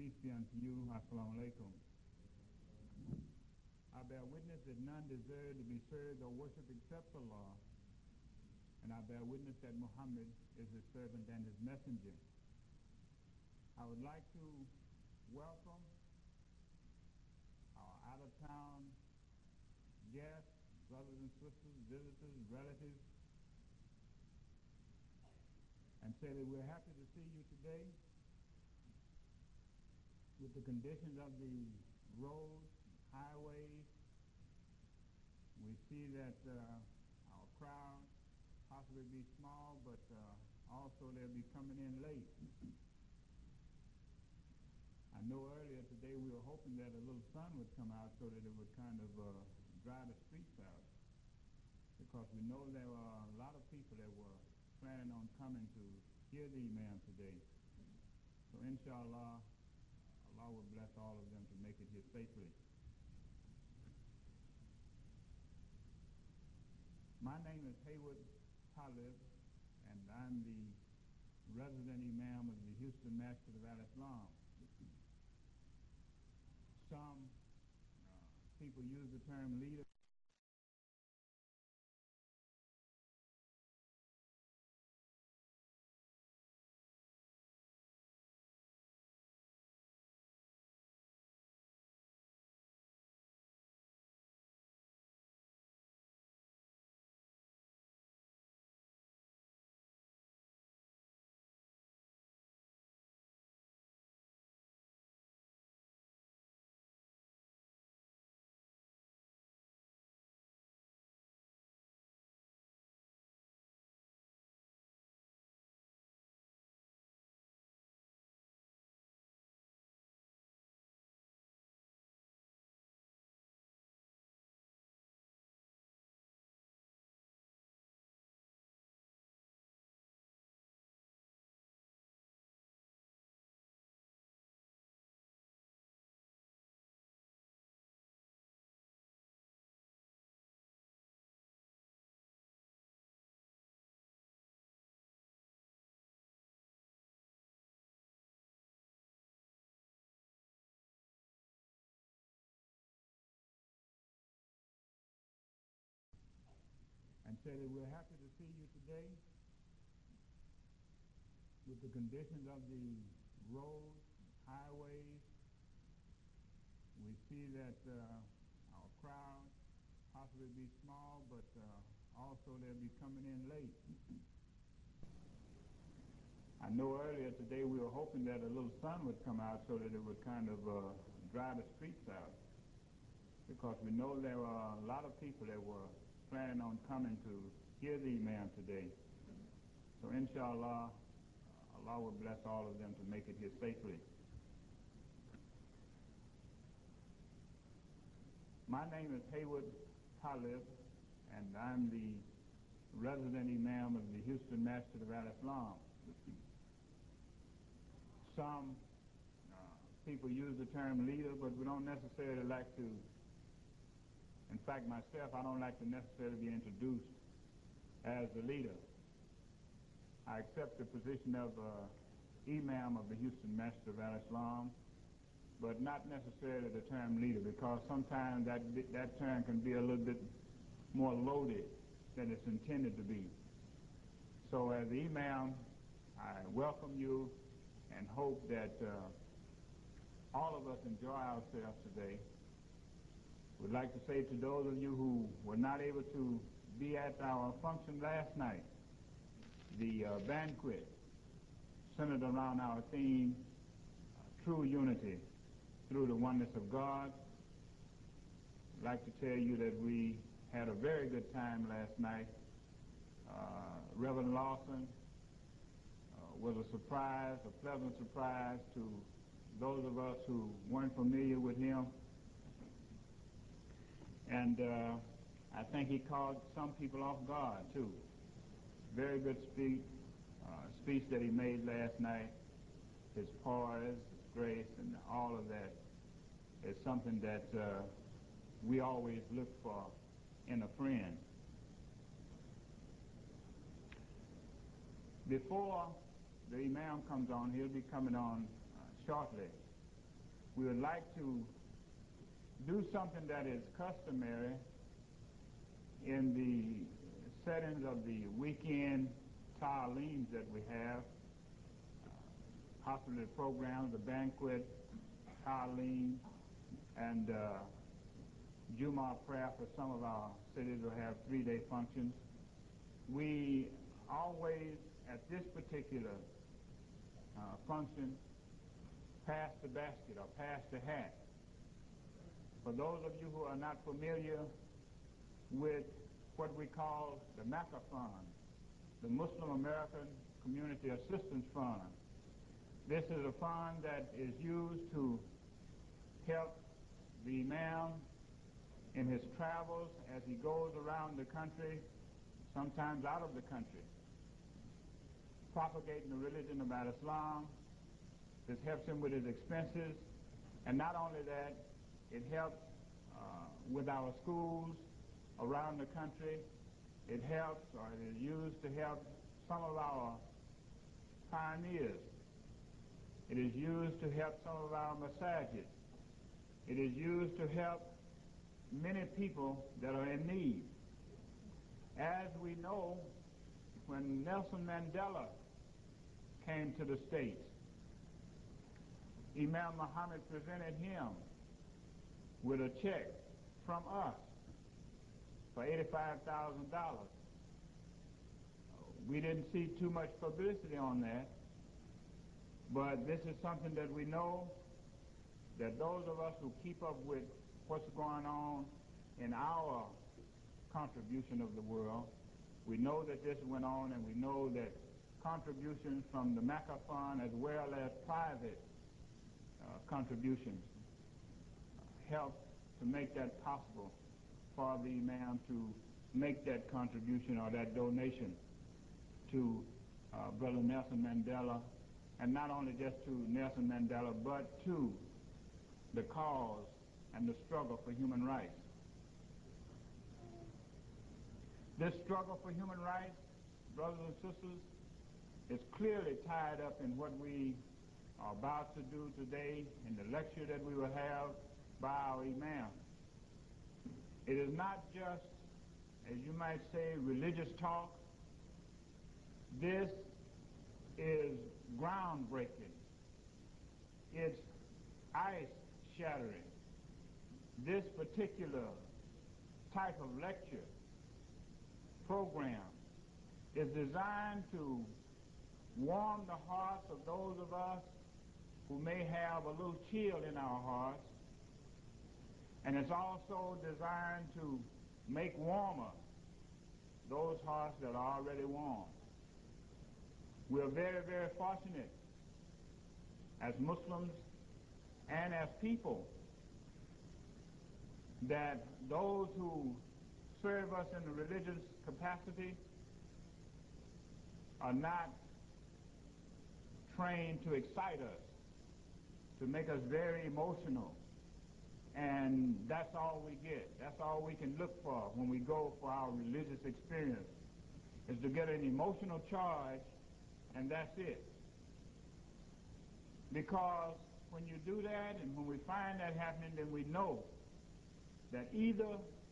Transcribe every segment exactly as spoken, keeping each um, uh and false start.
Peace be unto you. Assalamu alaikum. I bear witness that none deserve to be served or worshipped except Allah. And I bear witness that Muhammad is his servant and his messenger. I would like to welcome our out-of-town guests, brothers and sisters, visitors, relatives, and say that we're happy to see you today. With the conditions of the roads, highways, we see that uh, our crowd possibly be small, but uh, also they'll be coming in late. I know earlier today we were hoping that a little sun would come out so that it would kind of uh, dry the streets out, because we know there were a lot of people that were planning on coming to hear the Imam today. So inshallah, Allah will bless all of them to make it here safely. My name is Haywood Talib, and I'm the resident Imam of the Houston Masjid of Al-Islam. Some uh, people use the term leader. And say that we're happy to see you today. With the conditions of the roads, highways, we see that uh, our crowd possibly be small, but uh, also they'll be coming in late. I know earlier today we were hoping that a little sun would come out so that it would kind of uh, dry the streets out, because we know there were a lot of people that were planning on coming to hear the Imam today. So inshallah, Allah will bless all of them to make it here safely. My name is Haywood Talib, and I'm the resident Imam of the Houston Masjid of Al-Islam. Some uh, people use the term leader, but we don't necessarily like to. In fact, myself, I don't like to necessarily be introduced as the leader. I accept the position of uh, Imam of the Houston Masjid of Al-Islam, but not necessarily the term leader, because sometimes that, that term can be a little bit more loaded than it's intended to be. So as the Imam, I welcome you and hope that uh, all of us enjoy ourselves today. Would like to say to those of you who were not able to be at our function last night, the uh, banquet centered around our theme, uh, true unity through the oneness of God. I'd like to tell you that we had a very good time last night. Uh, Reverend Lawson uh, was a surprise, a pleasant surprise to those of us who weren't familiar with him. And uh, I think he caught some people off guard, too. Very good speech, uh, speech that he made last night. His poise, his grace, and all of that is something that uh, we always look for in a friend. Before the Imam comes on, he'll be coming on uh, shortly. we would like to do something that is customary in the settings of the weekend ta'aleems that we have, hospital programs, the banquet, ta'aleem, and uh, Jumu'ah prayer for some of our cities will have three-day functions. We always, at this particular uh, function, pass the basket or pass the hat. For those of you who are not familiar with what we call the MACA Fund, the Muslim American Community Assistance Fund, this is a fund that is used to help the imam in his travels as he goes around the country, sometimes out of the country, propagating the religion about Islam. This helps him with his expenses, and not only that, it helps uh, with our schools around the country. It helps, or it is used to help some of our pioneers. It is used to help some of our masajid. It is used to help many people that are in need. As we know, when Nelson Mandela came to the States, Imam Muhammad presented him with a check from us for eighty-five thousand dollars. We didn't see too much publicity on that, but this is something that we know that those of us who keep up with what's going on in our contribution of the world, we know that this went on, and we know that contributions from the MACA Fund as well as private uh, contributions help to make that possible for the imam to make that contribution or that donation to uh, Brother Nelson Mandela, and not only just to Nelson Mandela, but to the cause and the struggle for human rights. This struggle for human rights, brothers and sisters, is clearly tied up in what we are about to do today in the lecture that we will have by our imam. It is not just, as you might say, religious talk. This is groundbreaking. It's ice-shattering. This particular type of lecture program is designed to warm the hearts of those of us who may have a little chill in our hearts, and it's also designed to make warmer those hearts that are already warm. We're very, very fortunate as Muslims and as people that those who serve us in the religious capacity are not trained to excite us, to make us very emotional. And that's all we get. That's all we can look for when we go for our religious experience, is to get an emotional charge, and that's it. Because when you do that, and when we find that happening, then we know that either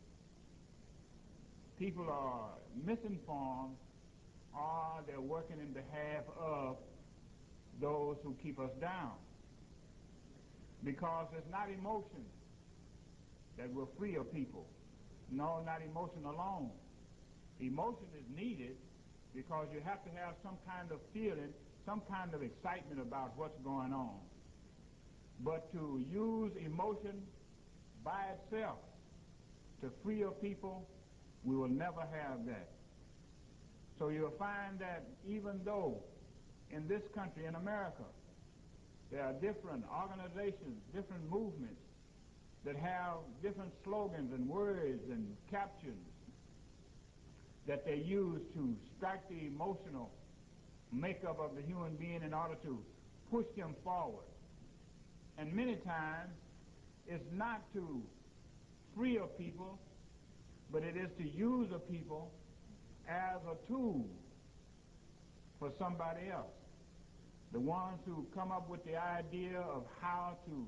people are misinformed or they're working in behalf of those who keep us down. Because it's not emotion that will free a people. No, not emotion alone. Emotion is needed because you have to have some kind of feeling, some kind of excitement about what's going on. But to use emotion by itself to free a people, we will never have that. So you'll find that even though in this country, in America, there are different organizations, different movements that have different slogans and words and captions that they use to strike the emotional makeup of the human being in order to push them forward. And many times, it's not to free a people, but it is to use a people as a tool for somebody else. The ones who come up with the idea of how to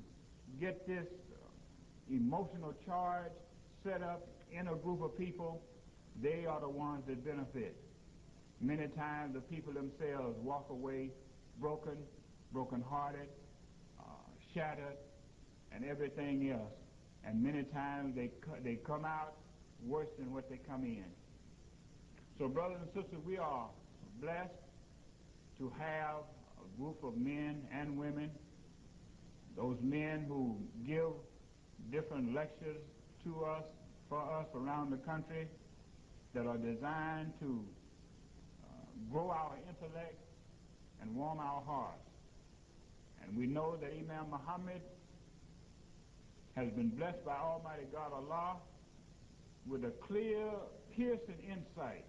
get this uh, emotional charge set up in a group of people, they are the ones that benefit. Many times the people themselves walk away broken, broken-hearted, uh, shattered, and everything else. And many times they, co- they come out worse than what they come in. So brothers and sisters, we are blessed to have a group of men and women, those men who give different lectures to us, for us around the country, that are designed to uh, grow our intellect and warm our hearts. And we know that Imam Muhammad has been blessed by Almighty God Allah with a clear, piercing insight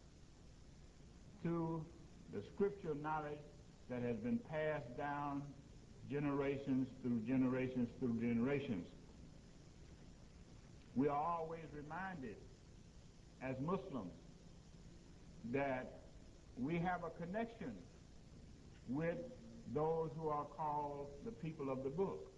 to the scriptural knowledge that has been passed down generations through generations through generations. We are always reminded as Muslims that we have a connection with those who are called the people of the book.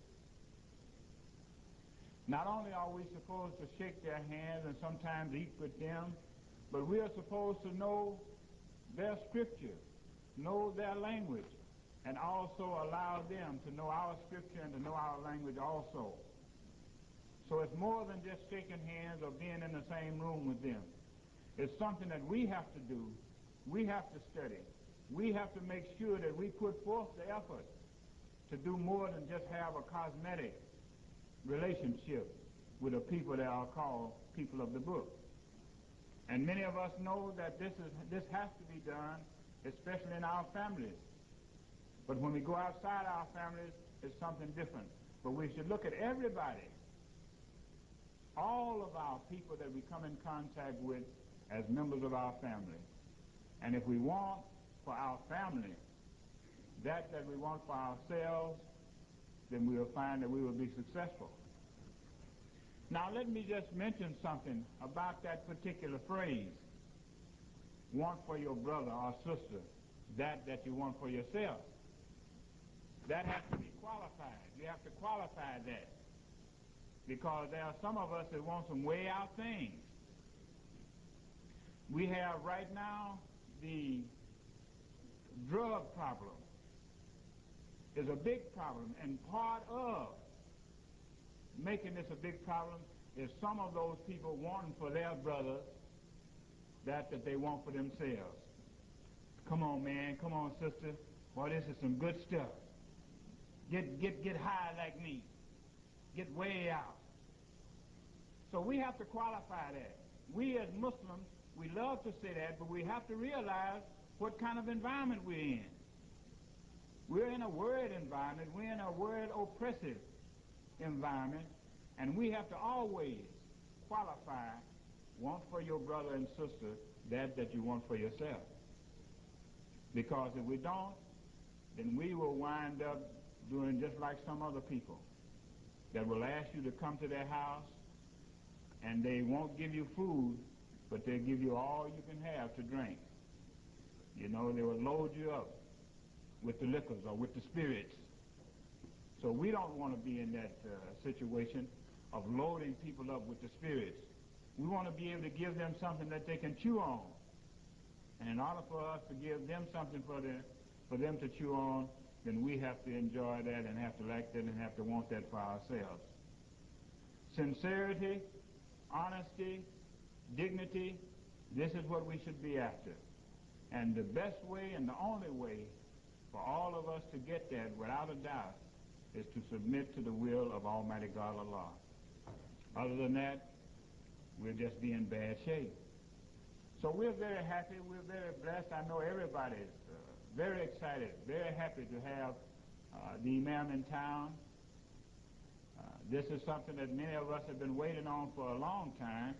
Not only are we supposed to shake their hands and sometimes eat with them, but we are supposed to know their scripture, know their language, and also allow them to know our scripture and to know our language also. So it's more than just shaking hands or being in the same room with them. It's something that we have to do. We have to study. We have to make sure that we put forth the effort to do more than just have a cosmetic relationship with the people that are called people of the book. And many of us know that this is this has to be done, especially in our families. But when we go outside our families, it's something different. But we should look at everybody, all of our people that we come in contact with as members of our family. And if we want for our family that that we want for ourselves, then we will find that we will be successful. Now let me just mention something about that particular phrase, want for your brother or sister that that you want for yourself. That has to be qualified. You have to qualify that, because there are some of us that want some way out things. We have right now the drug problem is a big problem, and part of making this a big problem is some of those people wanting for their brothers that that they want for themselves. Come on, man. Come on, sister. Boy, this is some good stuff. Get get get high like me. Get way out. So we have to qualify that. We as Muslims, we love to say that, but we have to realize what kind of environment we're in. We're in a word environment. We're in a word oppressive environment, and we have to always qualify want for your brother and sister that that you want for yourself. Because if we don't, then we will wind up doing just like some other people that will ask you to come to their house, and they won't give you food, but they'll give you all you can have to drink. You know, they will load you up with the liquors or with the spirits. So we don't want to be in that uh, situation of loading people up with the spirits. We want to be able to give them something that they can chew on. And in order for us to give them something for, the, for them to chew on, then we have to enjoy that and have to like that and have to want that for ourselves. Sincerity, honesty, dignity, this is what we should be after. And the best way and the only way for all of us to get that, without a doubt, is to submit to the will of Almighty God Allah. Other than that, we'll just be in bad shape. So we're very happy, we're very blessed. I know everybody's uh, very excited, very happy to have uh, the Imam in town. Uh, this is something that many of us have been waiting on for a long time.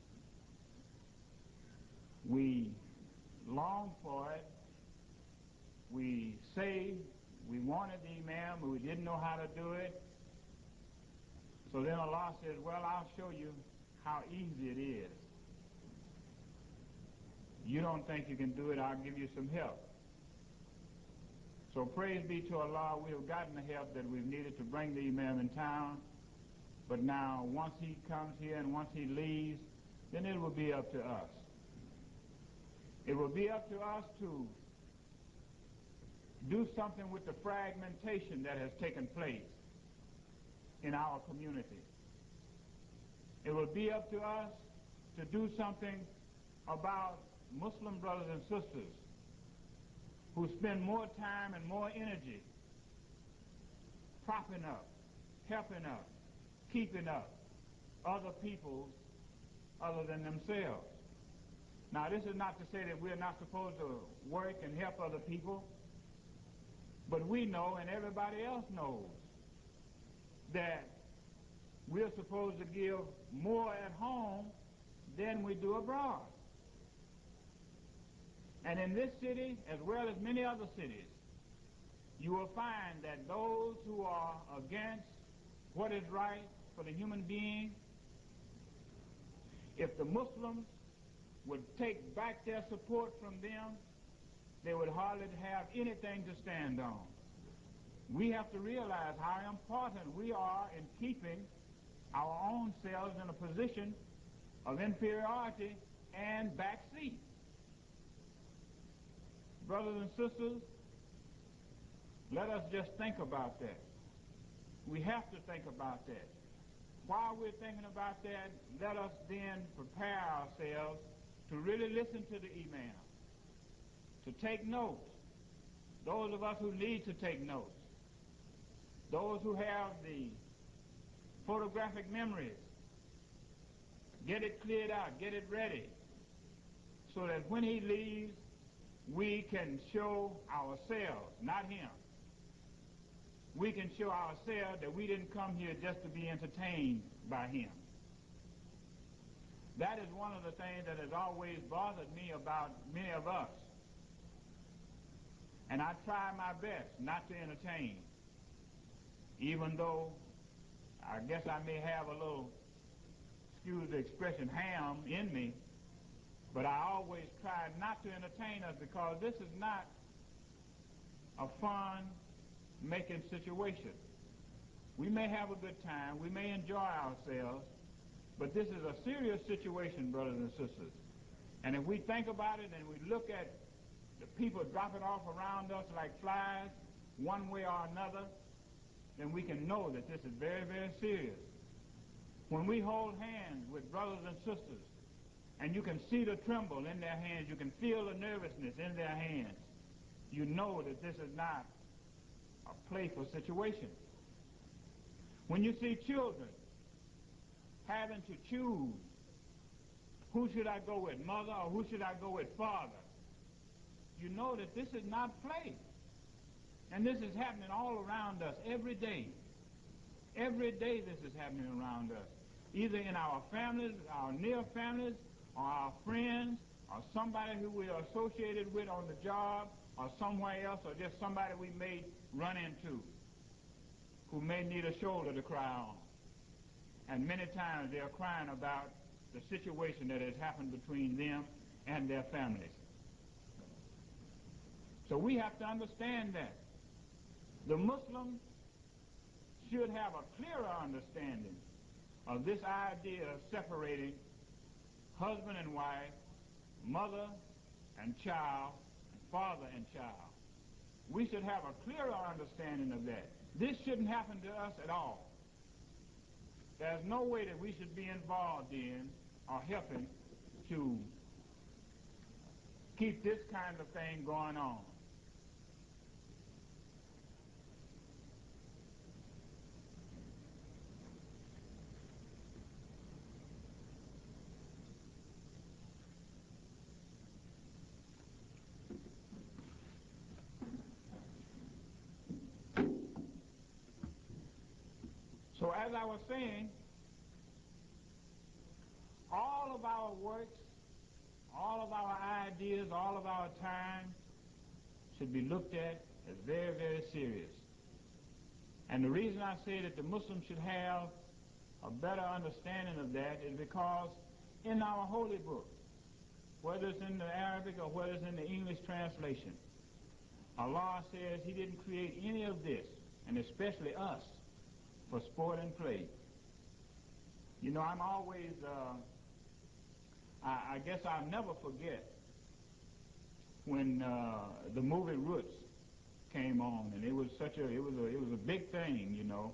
We long for it. We say we wanted the Imam, but we didn't know how to do it. So then Allah says, well, I'll show you how easy it is. You don't think you can do it, I'll give you some help. So praise be to Allah, we have gotten the help that we've needed to bring the Imam in town. But now, once he comes here and once he leaves, then it will be up to us. It will be up to us to do something with the fragmentation that has taken place in our community. It will be up to us to do something about Muslim brothers and sisters who spend more time and more energy propping up, helping up, keeping up other people other than themselves. Now, this is not to say that we're not supposed to work and help other people, but we know, and everybody else knows, that we're supposed to give more at home than we do abroad. And in this city, as well as many other cities, you will find that those who are against what is right for the human being, if the Muslims would take back their support from them, they would hardly have anything to stand on. We have to realize how important we are in keeping our own selves in a position of inferiority and backseat. Brothers and sisters, let us just think about that. We have to think about that. While we're thinking about that, let us then prepare ourselves to really listen to the Imam, to take notes. Those of us who need to take notes, those who have the photographic memories, get it cleared out, get it ready, so that when he leaves, we can show ourselves, not him. We can show ourselves that we didn't come here just to be entertained by him. That is one of the things that has always bothered me about many of us. And I try my best not to entertain, even though I guess I may have a little, excuse the expression, ham in me, but I always try not to entertain us, because this is not a fun-making situation. We may have a good time, we may enjoy ourselves, but this is a serious situation, brothers and sisters. And if we think about it and we look at the people dropping off around us like flies, one way or another, then we can know that this is very, very serious. When we hold hands with brothers and sisters, and you can see the tremble in their hands, you can feel the nervousness in their hands, you know that this is not a playful situation. When you see children having to choose, who should I go with, mother, or who should I go with, father, you know that this is not play. And this is happening all around us every day. Every day this is happening around us, either in our families, our near families, or our friends, or somebody who we are associated with on the job, or somewhere else, or just somebody we may run into who may need a shoulder to cry on. And many times they are crying about the situation that has happened between them and their families. So we have to understand that. The Muslim should have a clearer understanding of this idea of separating husband and wife, mother and child, and father and child. We should have a clearer understanding of that. This shouldn't happen to us at all. There's no way that we should be involved in or helping to keep this kind of thing going on. So as I was saying, all of our works, all of our ideas, all of our time should be looked at as very, very serious. And the reason I say that the Muslims should have a better understanding of that is because in our holy book, whether it's in the Arabic or whether it's in the English translation, Allah says he didn't create any of this, and especially us, for sport and play. You know, I'm always, uh, I, I guess I'll never forget when uh, the movie Roots came on, and it was such a, it was a, it was a big thing, you know.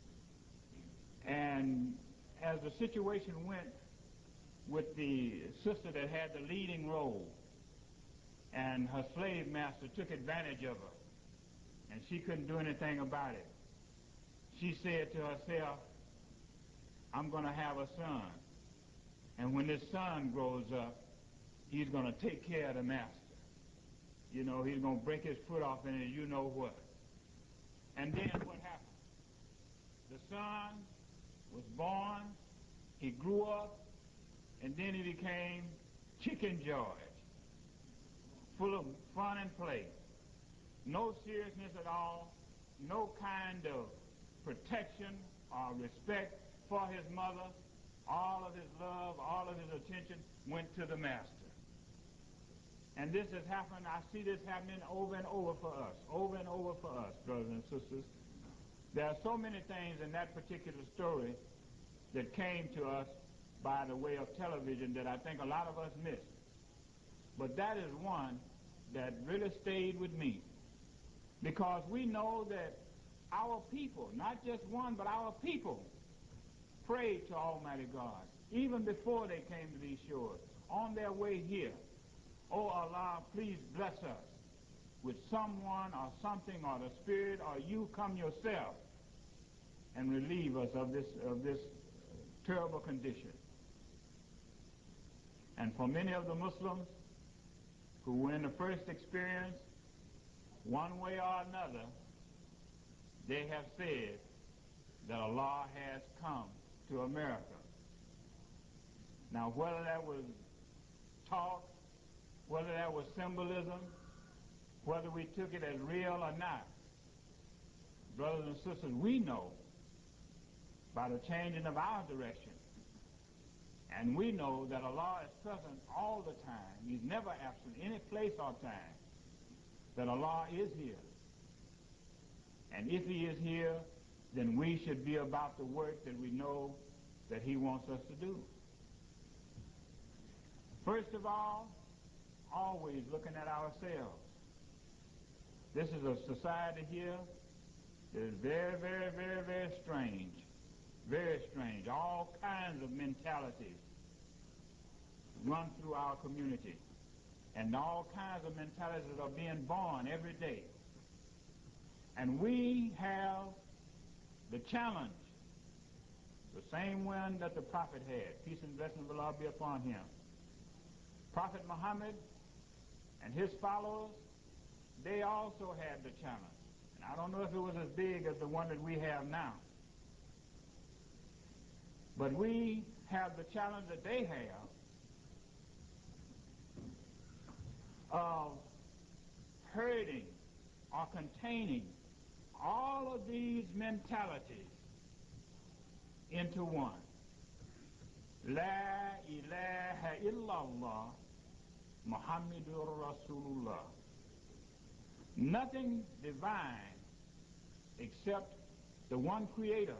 And as the situation went with the sister that had the leading role, and her slave master took advantage of her, and she couldn't do anything about it. She said to herself, I'm going to have a son, and when this son grows up, he's going to take care of the master. You know, he's going to break his foot off in it, you know what. And then what happened? The son was born, he grew up, and then he became Chicken George, full of fun and play. No seriousness at all, no kind of protection or respect for his mother. All of his love, all of his attention went to the master. And this has happened, I see this happening over and over for us, over and over for us, brothers and sisters. There are so many things in that particular story that came to us by the way of television that I think a lot of us missed. But that is one that really stayed with me, because we know that our people, not just one, but our people, prayed to Almighty God even before they came to these shores, on their way here. Oh Allah, please bless us with someone or something or the Spirit, or you come yourself and relieve us of this, of this terrible condition. And for many of the Muslims who were in the first experience, one way or another, they have said that Allah has come to America. Now, whether that was talk, whether that was symbolism, whether we took it as real or not, brothers and sisters, we know by the changing of our direction, and we know that Allah is present all the time. He's never absent any place or time, that Allah is here. And if he is here, then we should be about the work that we know that he wants us to do. First of all, always looking at ourselves. This is a society here that is very, very, very, very strange. Very strange. All kinds of mentalities run through our community. And all kinds of mentalities are being born every day. And we have the challenge, the same one that the prophet had. Peace and blessings of Allah be upon him. Prophet Muhammad and his followers, they also had the challenge. And I don't know if it was as big as the one that we have now. But we have the challenge that they have of herding or containing all of these mentalities into one. La ilaha illallah Muhammadur Rasulullah. Nothing divine except the one creator.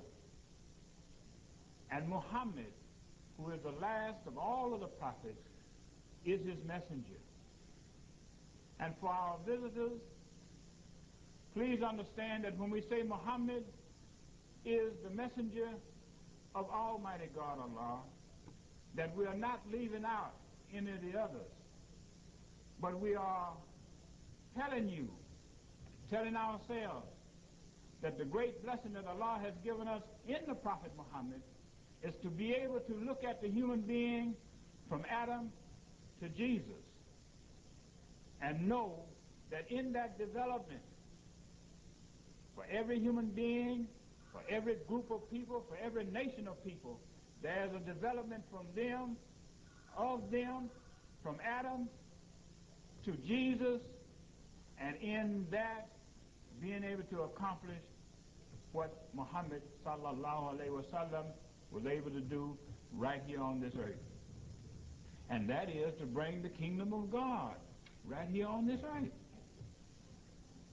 And Muhammad, who is the last of all of the prophets, is his messenger. And for our visitors, please understand that when we say Muhammad is the messenger of Almighty God Allah, that we are not leaving out any of the others, but we are telling you, telling ourselves, that the great blessing that Allah has given us in the Prophet Muhammad is to be able to look at the human being from Adam to Jesus and know that in that development, for every human being, for every group of people, for every nation of people, there's a development from them, of them, from Adam to Jesus, and in that being able to accomplish what Muhammad sallallahu alaihi wasallam was able to do right here on this earth. And that is to bring the kingdom of God right here on this earth.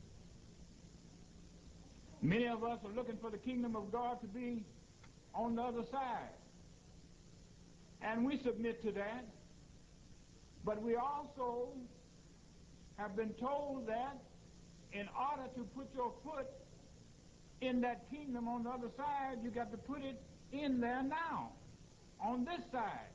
Many of us are looking for the kingdom of God to be on the other side. And we submit to that. But we also have been told that in order to put your foot in that kingdom on the other side, you got to put it in there now, on this side.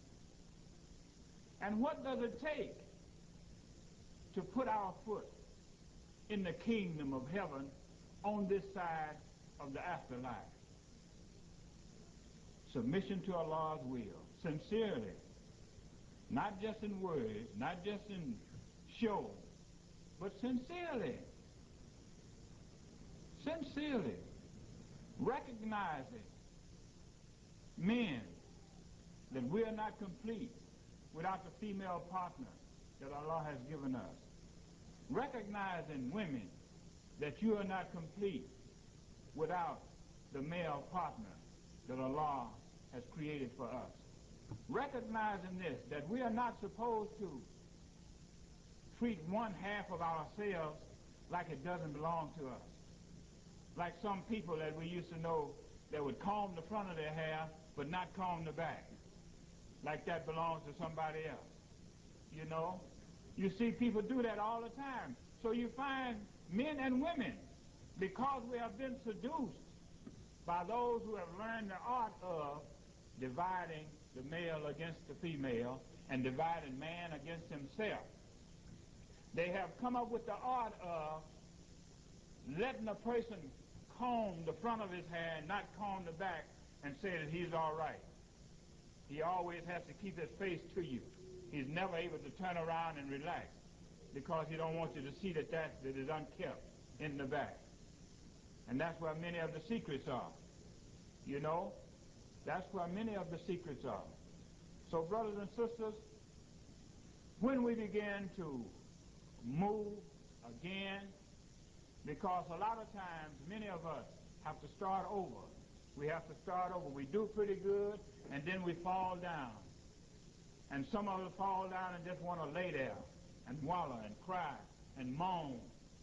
And what does it take to put our foot in the kingdom of heaven on this side of the afterlife? Submission to Allah's will, sincerely, not just in words, not just in show, but sincerely. Sincerely. Recognizing, men, that we are not complete without the female partner that Allah has given us. Recognizing, women, that you are not complete without the male partner that Allah has created for us. Recognizing this, that we are not supposed to treat one half of ourselves like it doesn't belong to us. Like some people that we used to know that would comb the front of their hair but not comb the back. Like that belongs to somebody else. You know? You see people do that all the time. So you find men and women, because we have been seduced by those who have learned the art of dividing the male against the female and dividing man against himself. They have come up with the art of letting a person comb the front of his hair and not comb the back and say that he's all right. He always has to keep his face to you. He's never able to turn around and relax because he don't want you to see that that, that is unkept in the back. And that's where many of the secrets are. You know? That's where many of the secrets are. So, brothers and sisters, when we begin to move again, because a lot of times many of us have to start over. We have to start over. We do pretty good, and then we fall down. And some of us fall down and just want to lay there and wallow and cry and moan.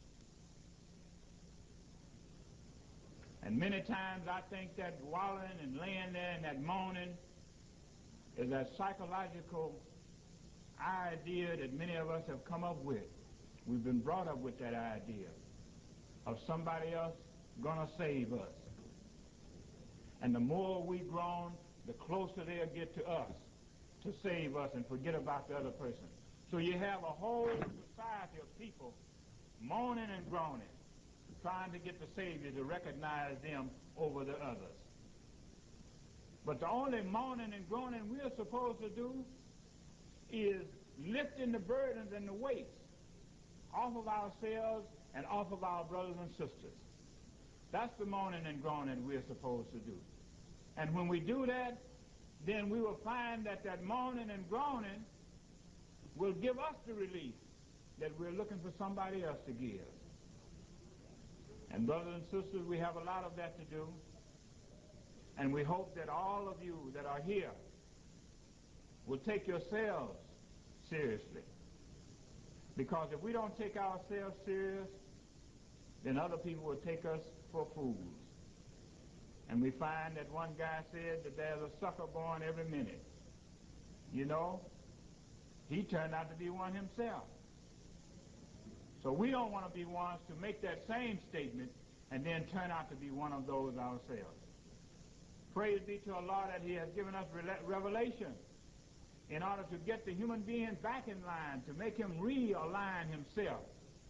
And many times I think that wallowing and laying there and that moaning is that psychological idea that many of us have come up with. We've been brought up with that idea of somebody else gonna save us. And the more we groan, the closer they'll get to us to save us and forget about the other person. So you have a whole society of people moaning and groaning, trying to get the Savior to recognize them over the others. But the only moaning and groaning we're supposed to do is lifting the burdens and the weights off of ourselves and off of our brothers and sisters. That's the moaning and groaning we're supposed to do. And when we do that, then we will find that that moaning and groaning will give us the relief that we're looking for somebody else to give. And brothers and sisters, we have a lot of that to do. And we hope that all of you that are here will take yourselves seriously. Because if we don't take ourselves serious, then other people will take us for fools. And we find that one guy said that there's a sucker born every minute. You know, he turned out to be one himself. So we don't want to be ones to make that same statement and then turn out to be one of those ourselves. Praise be to Allah that He has given us revelation in order to get the human being back in line, to make him realign himself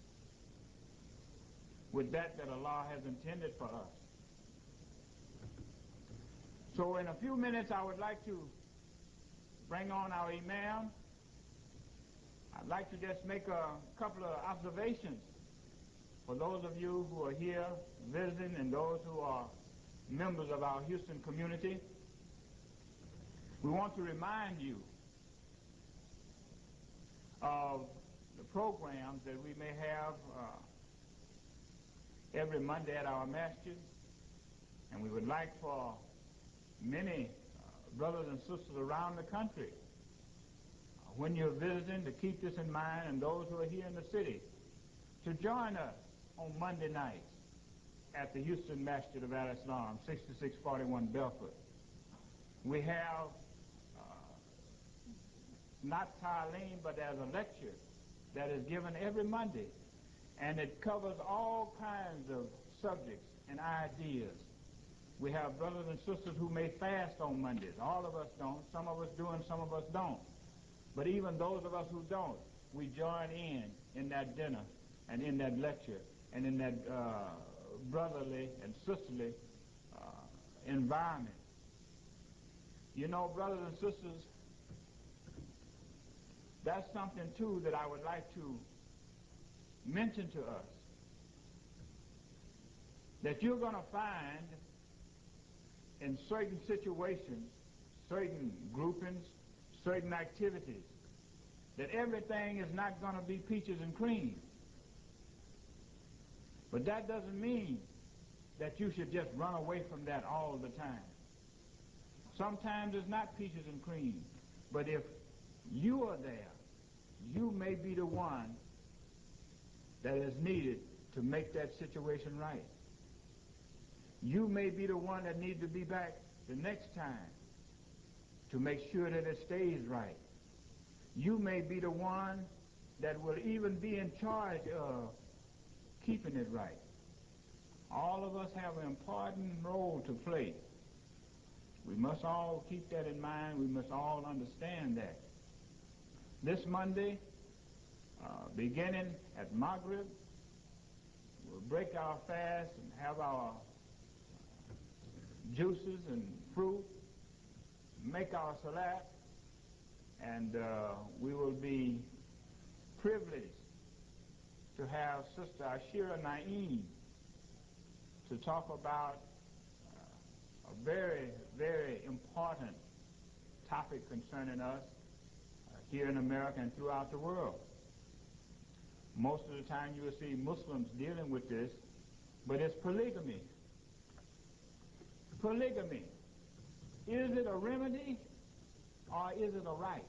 with that that Allah has intended for us. So in a few minutes I would like to bring on our Imam. I'd like to just make a couple of observations for those of you who are here visiting and those who are members of our Houston community. We want to remind you of the programs that we may have uh, every Monday at our masjid, and we would like for many uh, brothers and sisters around the country, uh, when you're visiting, to keep this in mind, and those who are here in the city, to join us on Monday nights at the Houston Masjid of Al-Islam, sixty-six forty-one Belford. We have uh, not Ta'aleem, but there's a lecture that is given every Monday, and it covers all kinds of subjects and ideas. We have brothers and sisters who may fast on Mondays. All of us don't. Some of us do and some of us don't. But even those of us who don't, we join in in that dinner and in that lecture and in that uh, brotherly and sisterly uh, environment. You know, brothers and sisters, that's something too that I would like to mention to us. That you're going to find in certain situations, certain groupings, certain activities, that everything is not going to be peaches and cream. But that doesn't mean that you should just run away from that all the time. Sometimes it's not peaches and cream, but if you are there, you may be the one that is needed to make that situation right. You may be the one that needs to be back the next time to make sure that it stays right. You may be the one that will even be in charge of keeping it right. All of us have an important role to play. We must all keep that in mind. We must all understand that. This Monday, uh, beginning at Maghrib, we'll break our fast and have our juices and fruit, make our salat, and uh, we will be privileged to have Sister Ashira Naeem to talk about uh, a very, very important topic concerning us uh, here in America and throughout the world. Most of the time you will see Muslims dealing with this, but it's polygamy. Polygamy. Is it a remedy or is it a right?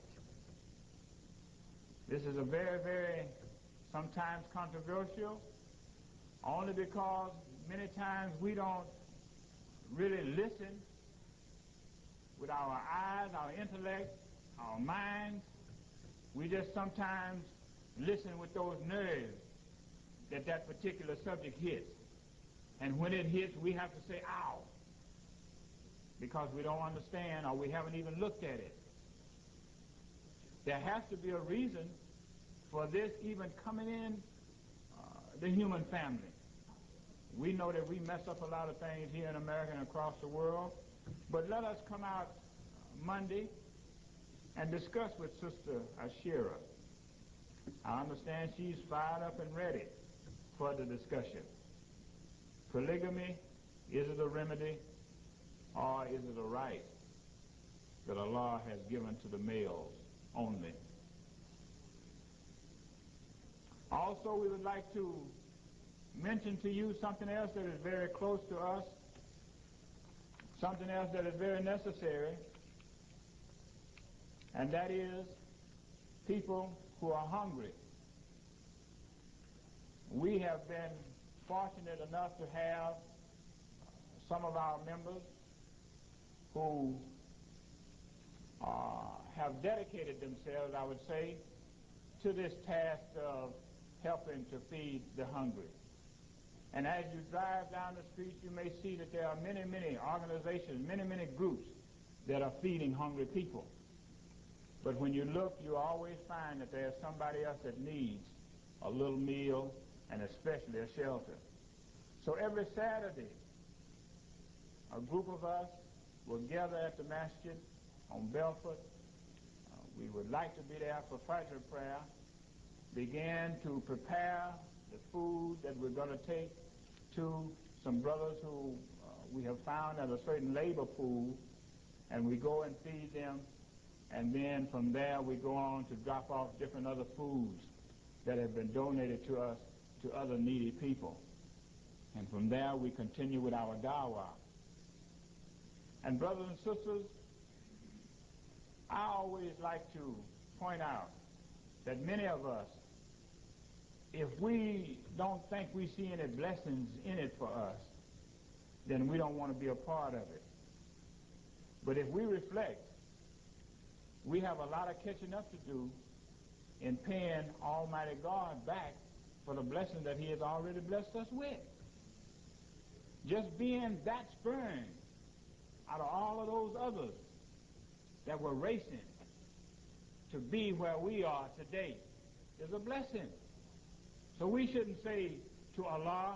This is a very, very sometimes controversial, only because many times we don't really listen with our eyes, our intellect, our minds. We just sometimes listen with those nerves that that particular subject hits. And when it hits, we have to say, ow, because we don't understand or we haven't even looked at it. There has to be a reason for this even coming in uh, the human family. We know that we mess up a lot of things here in America and across the world, but let us come out Monday and discuss with Sister Ashira. I understand she's fired up and ready for the discussion. Polygamy, is it a remedy or is it a right that Allah has given to the males only? Also, we would like to mention to you something else that is very close to us, something else that is very necessary, and that is people who are hungry. We have been fortunate enough to have some of our members who uh, have dedicated themselves, I would say, to this task of helping to feed the hungry. And as you drive down the street, you may see that there are many, many organizations, many, many groups that are feeding hungry people. But when you look, you always find that there's somebody else that needs a little meal and especially a shelter. So every Saturday, a group of us will gather at the masjid on Belford. Uh, we would like to be there for Fajr prayer, begin to prepare the food that we're going to take to some brothers who uh, we have found at a certain labor pool, and we go and feed them, and then from there we go on to drop off different other foods that have been donated to us to other needy people. And from there we continue with our dawah. And brothers and sisters, I always like to point out that many of us, if we don't think we see any blessings in it for us, then we don't want to be a part of it. But if we reflect, we have a lot of catching up to do in paying Almighty God back for the blessing that he has already blessed us with. Just being that sperm out of all of those others that were racing to be where we are today is a blessing. So we shouldn't say to Allah,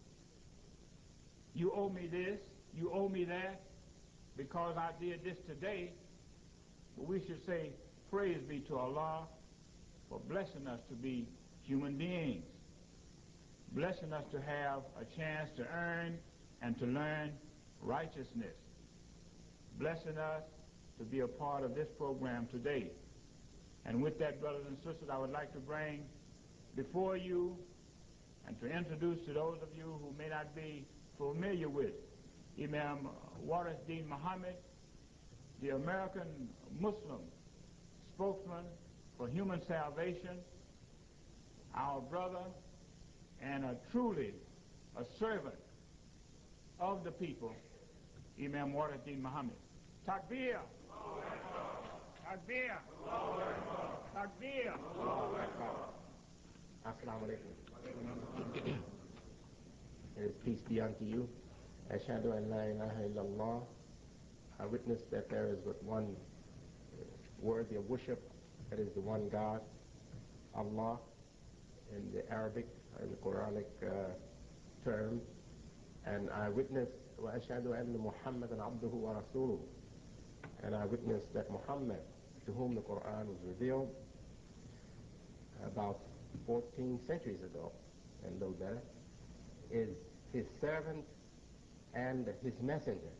you owe me this, you owe me that, because I did this today. But we should say, praise be to Allah for blessing us to be human beings, blessing us to have a chance to earn and to learn righteousness, blessing us to be a part of this program today. And with that, brothers and sisters, I would like to bring before you and to introduce to those of you who may not be familiar with Imam Waris-Din Muhammad, the American Muslim spokesman for human salvation, our brother, and a truly a servant of the people, Imam Waris-Din Muhammad. Takbir! Takbir! Takbir! Assalamu alaikum. It is peace be unto you. Ashhadu an la ilaha illallah. I witness that there is but one worthy of worship, that is the one God, Allah, in the Arabic and the Quranic uh, terms. And I witness wa ashhadu anna Muhammadan abduhu wa rasuluhu. And I witness that Muhammad, to whom the Quran was revealed about fourteen centuries ago, and no better, is his servant and his messenger.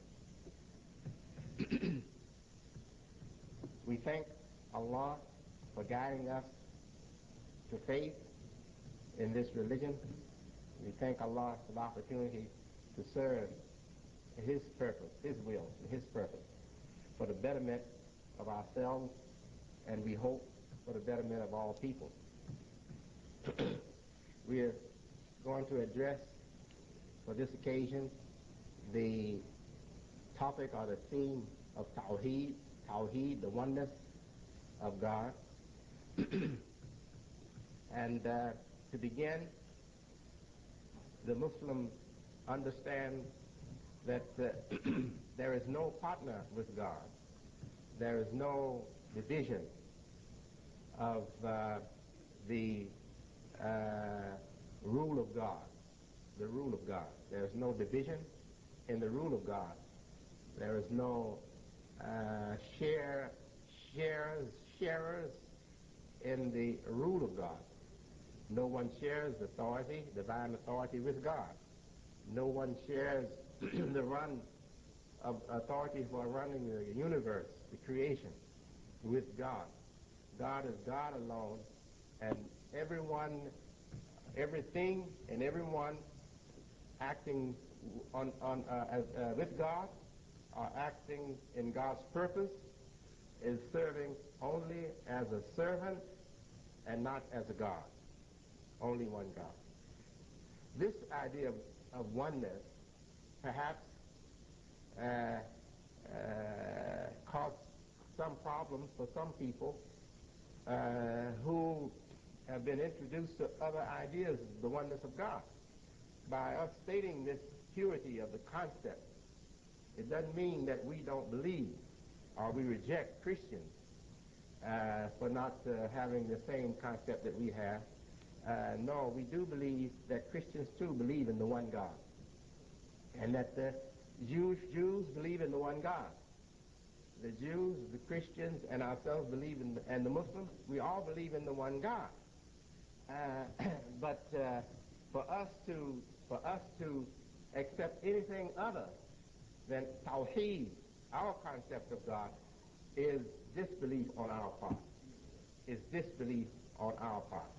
We thank Allah for guiding us to faith in this religion. We thank Allah for the opportunity to serve his purpose, his will, his purpose, for the betterment of ourselves, and we hope for the betterment of all people. We are going to address for this occasion the topic or the theme of Tawheed, Tawheed, the oneness of God. And uh, to begin, the Muslim understand that uh, there is no partner with God. There is no division of uh, the uh, rule of God, the rule of God. There is no division in the rule of God. There is no uh, share, shares, sharers in the rule of God. No one shares authority, divine authority with God. No one shares the run of authority for running the universe, the creation, with God. God is God alone, and everyone, everything and everyone acting on, on, uh, as, uh, with God or acting in God's purpose is serving only as a servant and not as a God. Only one God. This idea of, of oneness perhaps uh, uh, caused some problems for some people uh, who have been introduced to other ideas of the oneness of God. By us stating this purity of the concept, it doesn't mean that we don't believe or we reject Christians uh, for not uh, having the same concept that we have. Uh, no, we do believe that Christians too believe in the one God, and that the Jewish Jews believe in the one God. The Jews, the Christians, and ourselves believe in, the, and the Muslims, we all believe in the one God. Uh, but uh, for us to for us to accept anything other than Tawheed, our concept of God, is disbelief on our part. Is disbelief on our part.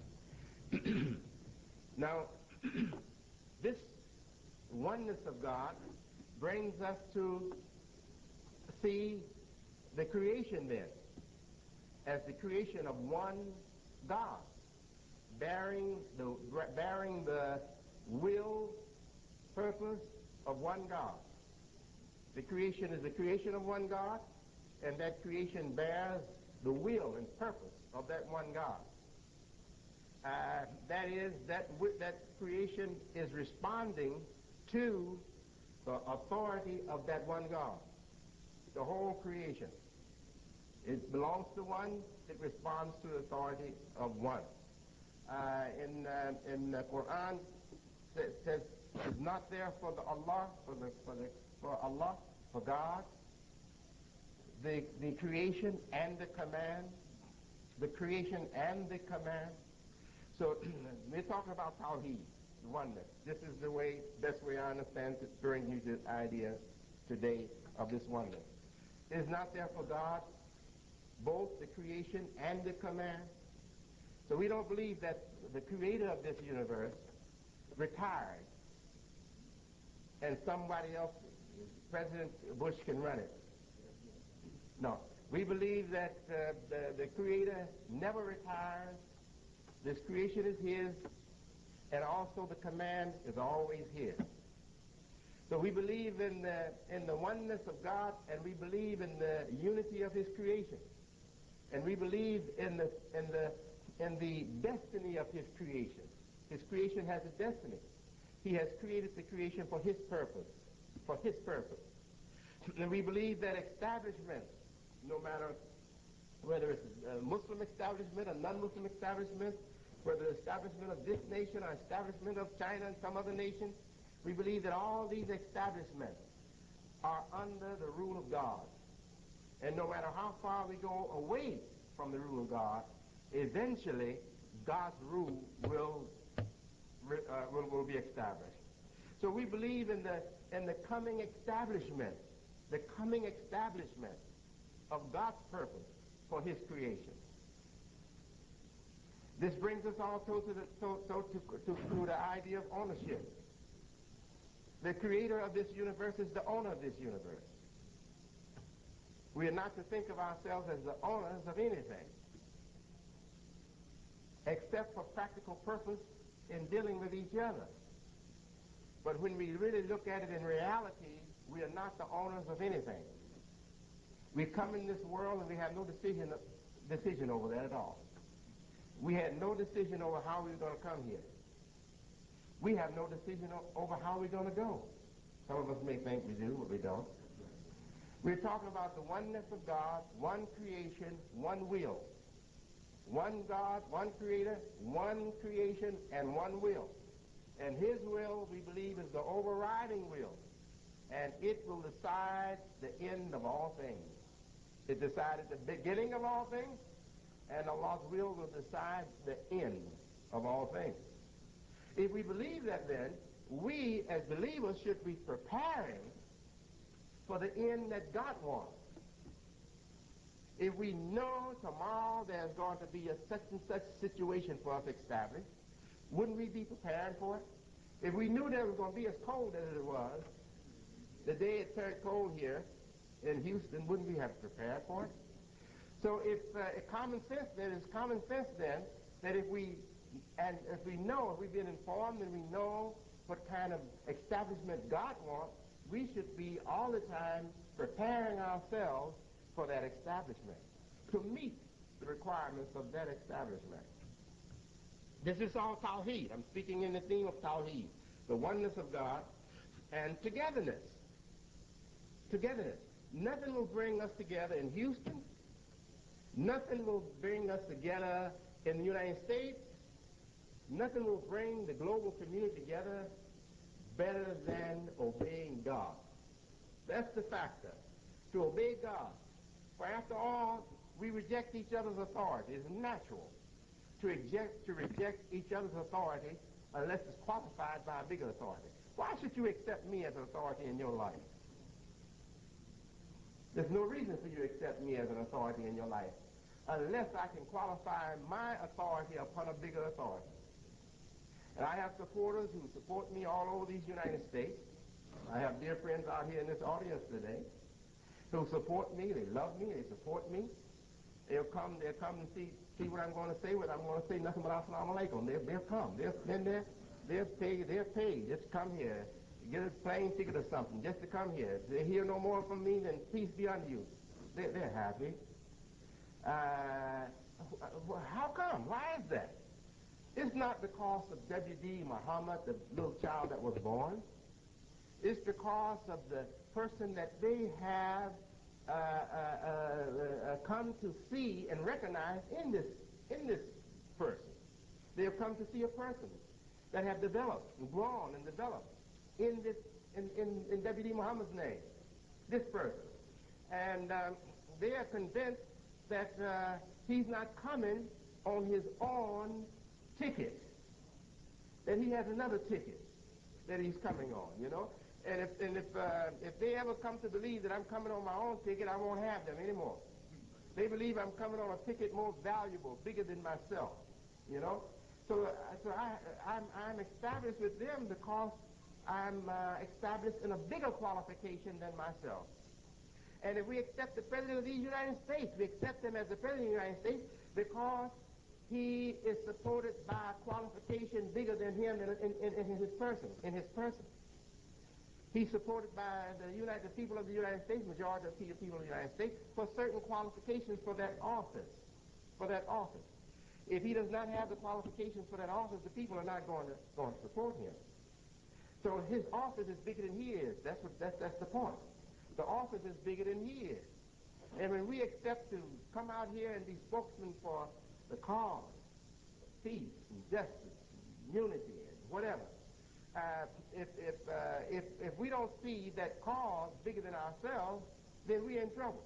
Now, this oneness of God brings us to see the creation then as the creation of one God, bearing the bearing the will, purpose, of one God. The creation is the creation of one God, and that creation bears the will and purpose of that one God. Uh, that is, that, that creation is responding to the authority of that one God. The whole creation. It belongs to one. It responds to the authority of one. Uh, in uh, in the Quran, it says, "It's not there for the Allah, for the for the for Allah, for God, the the creation and the command, the creation and the command." So we're talking about Tawheed, oneness. This is the way, best way I understand to bring you the idea today of this oneness. It is not there for God, both the creation and the command. So we don't believe that the creator of this universe retired and somebody else, President Bush, can run it. No. We believe that uh, the, the creator never retires. This creation is his, and also the command is always his. So we believe in the, in the oneness of God, and we believe in the unity of his creation. And we believe in the, in the, in the destiny of his creation. His creation has a destiny. He has created the creation for his purpose, for his purpose. And we believe that establishment, no matter whether it's a Muslim establishment, a non-Muslim establishment, whether the establishment of this nation or establishment of China and some other nation, we believe that all these establishments are under the rule of God. And no matter how far we go away from the rule of God, eventually God's rule will, uh, will, will be established. So we believe in the, in the coming establishment, the coming establishment of God's purpose for his creation. This brings us also to the, so, so to, to, to the idea of ownership. The creator of this universe is the owner of this universe. We are not to think of ourselves as the owners of anything, except for practical purpose in dealing with each other. But when we really look at it in reality, we are not the owners of anything. We come in this world and we have no decision, decision over that at all. We had no decision over how we were going to come here. We have no decision over how we're going to go. Some of us may think we do, but we don't. We're talking about the oneness of God, one creation, one will. One God, one creator, one creation, and one will. And his will, we believe, is the overriding will. And it will decide the end of all things. It decided the beginning of all things, and Allah's will will decide the end of all things. If we believe that, then, we as believers should be preparing for the end that God wants. If we know tomorrow there's going to be a such and such situation for us established, wouldn't we be prepared for it? If we knew there was going to be as cold as it was, the day it turned cold here in Houston, wouldn't we have prepared for it? So if uh, common sense then is common sense then that if we and if we know, if we've been informed and we know what kind of establishment God wants, we should be all the time preparing ourselves for that establishment, to meet the requirements of that establishment. This is all Tawheed. I'm speaking in the theme of Tawheed, the oneness of God, and togetherness. Togetherness. Nothing will bring us together in Houston. Nothing will bring us together in the United States. Nothing will bring the global community together better than obeying God. That's the factor, to obey God. For after all, we reject each other's authority. It's natural to reject, to reject each other's authority unless it's qualified by a bigger authority. Why should you accept me as an authority in your life? There's no reason for you to accept me as an authority in your life unless I can qualify my authority upon a bigger authority. And I have supporters who support me all over these United States. I have dear friends out here in this audience today who support me. They love me. They support me. They'll come. They'll come and see see what I'm going to say. What I'm going to say, nothing but Assalamu alaikum. They'll, they'll come. They'll then they're they're paid. They're paid. Just come here. get a plane ticket or something just to come here. They hear no more from me than peace be unto you. They're, they're happy. Uh, how come? Why is that? It's not because of W D Muhammad, the little child that was born. It's because of the person that they have uh, uh, uh, uh, come to see and recognize in this, in this person. They have come to see a person that have developed and grown and developed in this, in, in, in W D Muhammad's name, this person. And um, they are convinced that uh, he's not coming on his own ticket, that he has another ticket that he's coming on, you know. And if, and if, uh, if they ever come to believe that I'm coming on my own ticket, I won't have them anymore. They believe I'm coming on a ticket more valuable, bigger than myself, you know. So, uh, so I, I'm, I'm established with them because I'm uh, established in a bigger qualification than myself. And if we accept the President of the United States, we accept him as the President of the United States because he is supported by a qualification bigger than him in, in, in, in his person, in his person. He's supported by the United people of the United States, majority of the people of the United States, for certain qualifications for that office, for that office. If he does not have the qualifications for that office, the people are not going to, going to support him. So his office is bigger than he is. That's, what, that's, that's the point. The office is bigger than he is. And when we accept to come out here and be spokesmen for the cause, peace and justice, and unity and whatever, uh, if, if, uh, if, if we don't see that cause bigger than ourselves, then we're in trouble.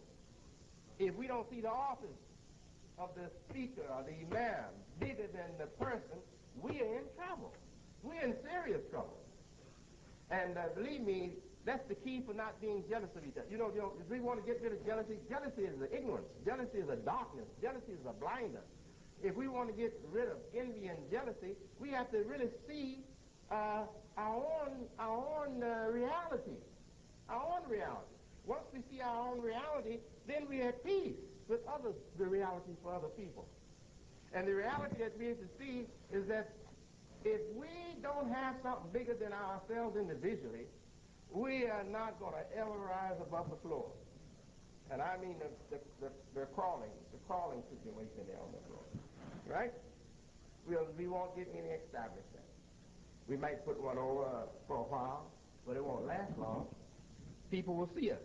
If we don't see the office of the speaker or the imam bigger than the person, we are in trouble. We're in serious trouble. And uh, believe me, that's the key for not being jealous of each other. You know, you know, if we want to get rid of jealousy, jealousy is an ignorance. Jealousy is a darkness. Jealousy is a blinder. If we want to get rid of envy and jealousy, we have to really see uh, our own, our own uh, reality, our own reality. Once we see our own reality, then we have peace with others, the reality for other people. And the reality that we have to see is that if we don't have something bigger than ourselves individually, we are not going to ever rise above the floor. And I mean the, the, the, the crawling, the crawling situation there on the floor. Right? We'll, we won't get any establishment. We might put one over uh, for a while, but it won't last long. People will see us.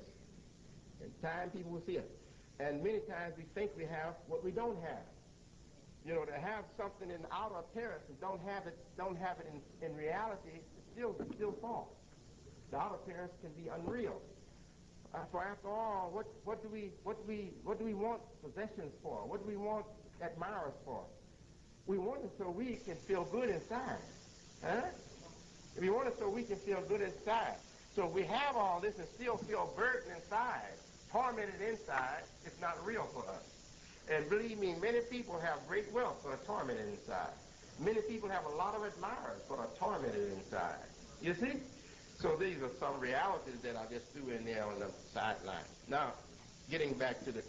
In time, people will see us. And many times we think we have what we don't have. You know, to have something in outer appearance and don't have it, don't have it in, in reality, it's still, it's still false. The outer appearance can be unreal. Uh, for after all, what, what do we, what do we, what do we want possessions for? What do we want admirers for? We want it so we can feel good inside. Huh? We want it so we can feel good inside. So if we have all this and still feel burdened inside, tormented inside, it's not real for us. And believe me, many people have great wealth but are tormented inside. Many people have a lot of admirers but are tormented inside. You see? So these are some realities that I just threw in there on the sideline. Now, getting back to the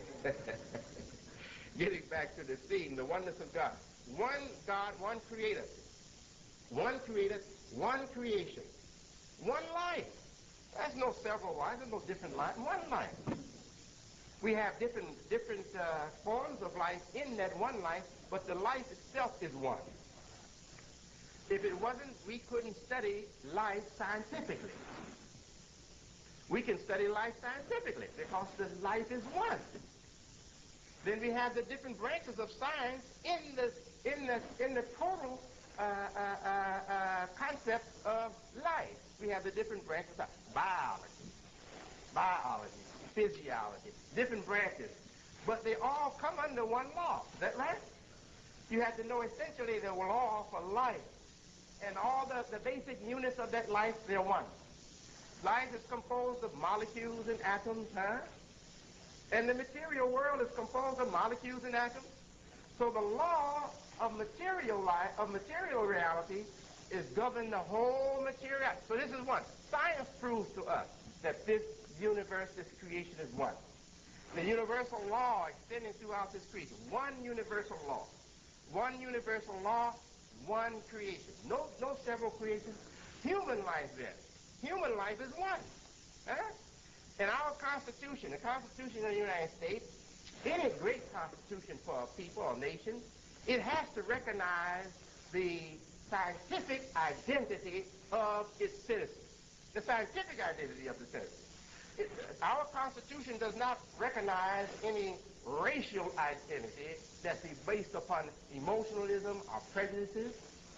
getting back to the theme, the oneness of God. One God, one creator. One creator, one creation. One life. There's no several lives, there's no different life. One life. We have different different uh, forms of life in that one life, but the life itself is one. If it wasn't, we couldn't study life scientifically. We can study life scientifically because the life is one. Then we have the different branches of science in the in the in the total uh, uh, uh, uh, concept of life. We have the different branches of biology, biology, physiology, different branches, but they all come under one law. Is that right? You have to know essentially the law for life. And all the, the basic units of that life, they're one. Life is composed of molecules and atoms, huh? And the material world is composed of molecules and atoms. So the law of material life, of material reality, is governing the whole material. So this is one. Science proves to us that this universe, this creation is one. The universal law extending throughout this creation. One universal law. One universal law, one creation. No, no several creations. Human life then. human life is one. Huh? In our Constitution, the Constitution of the United States, any great constitution for a people or nation, it has to recognize the scientific identity of its citizens. The scientific identity of the citizens. It, our Constitution does not recognize any racial identity that's based upon emotionalism or prejudices.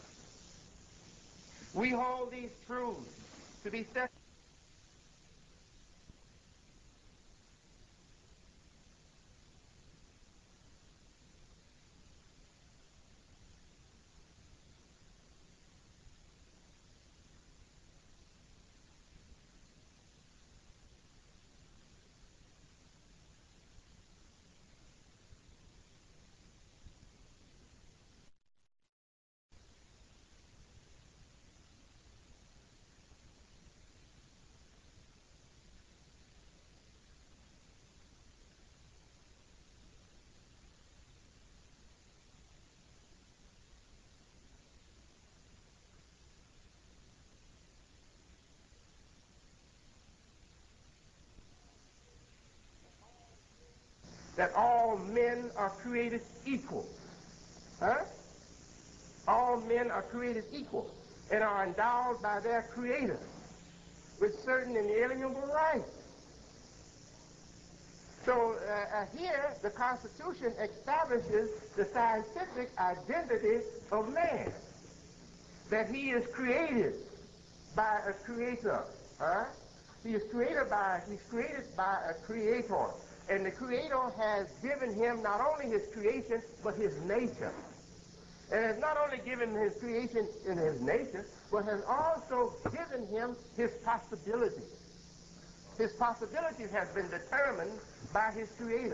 We hold these truths to be set. That all men are created equal. Huh? All men are created equal and are endowed by their Creator with certain inalienable rights. So uh, uh, here, the Constitution establishes the scientific identity of man, that he is created by a creator. Huh? He is created by, he's created by a creator. And the Creator has given him not only his creation, but his nature. And has not only given him his creation in his nature, but has also given him his possibilities. His possibilities have been determined by his Creator.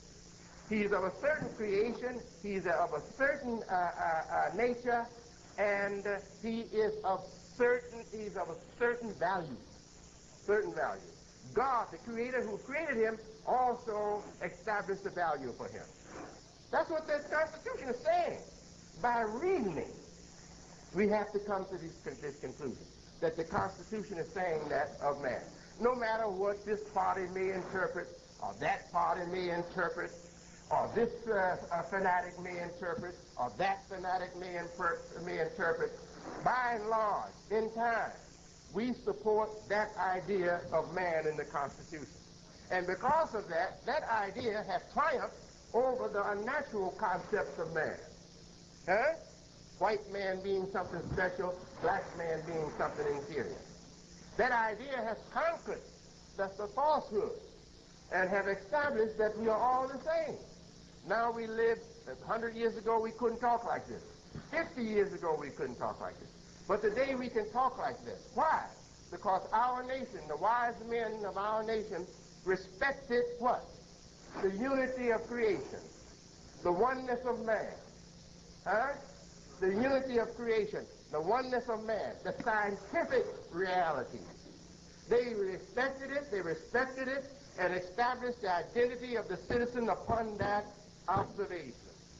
He is of a certain creation, he is of a certain uh, uh, uh, nature, and uh, he is of certain, he's of a certain value. Certain value. God, the Creator who created him, also established a value for him. That's what the Constitution is saying. By reading it, we have to come to this, this conclusion, that the Constitution is saying that of man. No matter what this party may interpret, or that party may interpret, or this uh, uh, fanatic may interpret, or that fanatic may, may interpret, by and large, in time, we support that idea of man in the Constitution. And because of that, that idea has triumphed over the unnatural concepts of man. Huh? White man being something special, black man being something inferior. That idea has conquered the, the falsehood and have established that we are all the same. Now we live, a hundred years ago we couldn't talk like this. Fifty years ago we couldn't talk like this. But today we can talk like this. Why? Because our nation, the wise men of our nation, respected what? The unity of creation, the oneness of man. Huh? The unity of creation, the oneness of man, the scientific reality. They respected it, they respected it, and established the identity of the citizen upon that observation.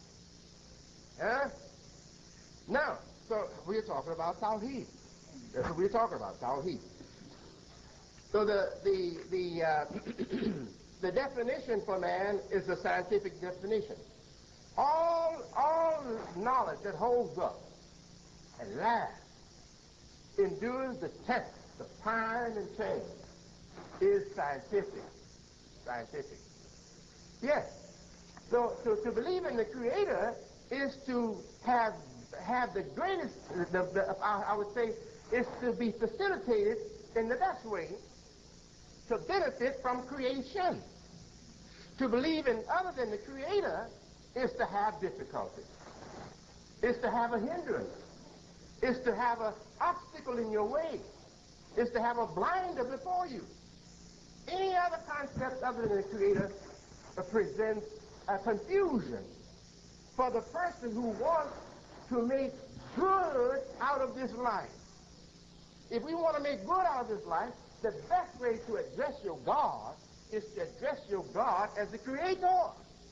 Huh? Now, so we're talking about Tawheed. That's what we're talking about, Tawheed. So the the the uh, the definition for man is the scientific definition. All all knowledge that holds up and lasts, endures the test of time and change, is scientific. Scientific. Yes. So, so to believe in the Creator is to have have the greatest, the, the, I, I would say, is to be facilitated in the best way to benefit from creation. To believe in other than the Creator is to have difficulties, is to have a hindrance, is to have an obstacle in your way, is to have a blinder before you. Any other concept other than the Creator uh, presents a confusion for the person who wants to make good out of this life. If we want to make good out of this life, the best way to address your God is to address your God as the Creator,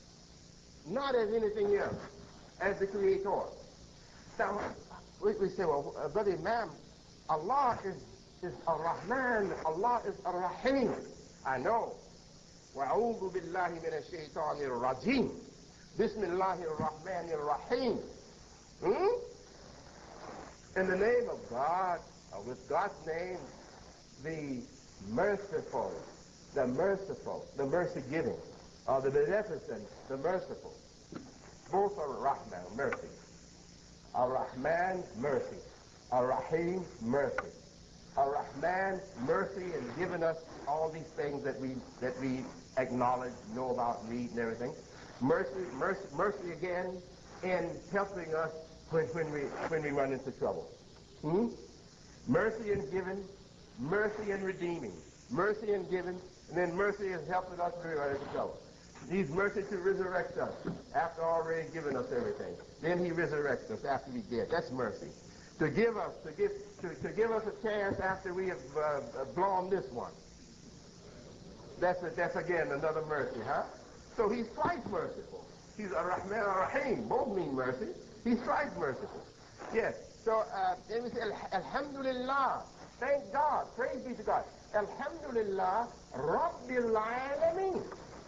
not as anything else, as the Creator. Now, we, we say, well, uh, Brother Imam, Allah is is Ar-Rahman, Allah is Ar-Rahim. I know. وَأَعُوذُ بِاللَّهِ مِنَ الشَّيْطَانِ الرَّجِيمِ بِسْمِ اللَّهِ الرَّحْمَنِ الرَّحِيمِ. Hmm? In the name of God, or with God's name, the merciful, the merciful, the mercy-giving, or the beneficent, the merciful. Both are Rahman, mercy. Ar-Rahman, mercy. Ar-Rahim, mercy. Ar-Rahman, mercy in giving us all these things that we that we acknowledge, know about, read, and everything. Mercy, mercy, mercy again in helping us when, when we when we run into trouble. Hmm? Mercy in giving, mercy in redeeming, mercy in giving, and then mercy in helping us when we run into trouble. He's mercy to resurrect us after already giving us everything. Then he resurrects us after we dead. That's mercy. To give us, to give, to, to give us a chance after we have uh, blown this one. That's a, that's again another mercy, huh? So he's twice merciful. He's Ar-Rahman Ar-Rahim. Both mean mercy. He's twice merciful. Yes. So uh, then we say Alhamdulillah. Thank God. Praise be to God. Alhamdulillah Rabbil Alameen.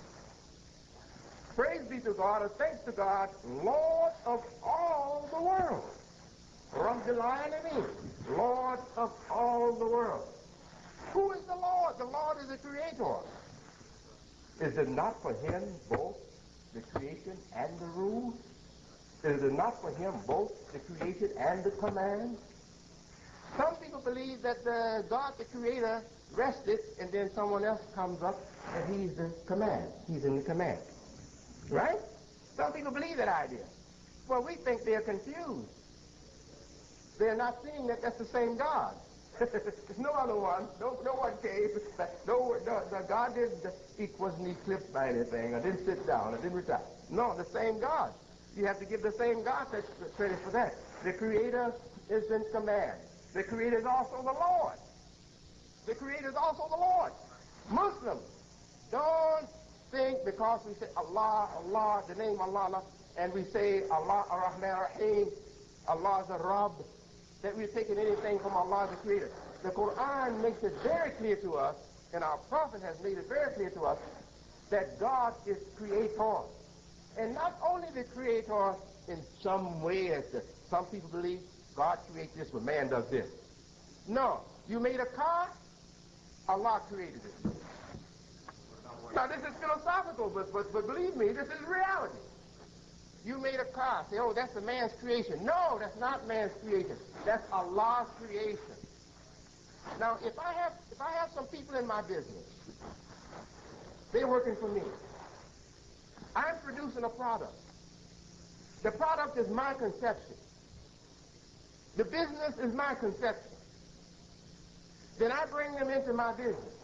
Praise be to God, or thanks to God, Lord of all the world. Rabbil Alameen, Lord of all the world. Who is the Lord? The Lord is the Creator. Is it not for him both the creation and the rule? Is it not for him both the creation and the command? Some people believe that the God, the Creator, rested, and then someone else comes up, and he's the command. He's in the command. Right? Some people believe that idea. Well, we think they're confused. They're not seeing that that's the same God. There's no other one. No, no one came. No, no, no, God didn't, he wasn't eclipsed by anything. I didn't sit down. I didn't retire. No, the same God. You have to give the same God credit for that. The Creator is in command. The Creator is also the Lord. The Creator is also the Lord. Muslims, don't think because we say Allah, Allah, the name Allah, Allah, and we say Allah, Ar-Rahman, Ar-Rahim, Allah is a Rabb, that we're taking anything from Allah the Creator. The Quran makes it very clear to us, and our Prophet has made it very clear to us, that God is Creator. And not only the Creator in some way, as the, some people believe, God creates this when man does this. No. You made a car, Allah created it. Now, this is philosophical, but, but, but believe me, this is reality. You made a car. Say, oh, that's a man's creation. No, that's not man's creation. That's Allah's creation. Now, if I have if I have some people in my business, they're working for me. I'm producing a product. The product is my conception. The business is my conception. Then I bring them into my business.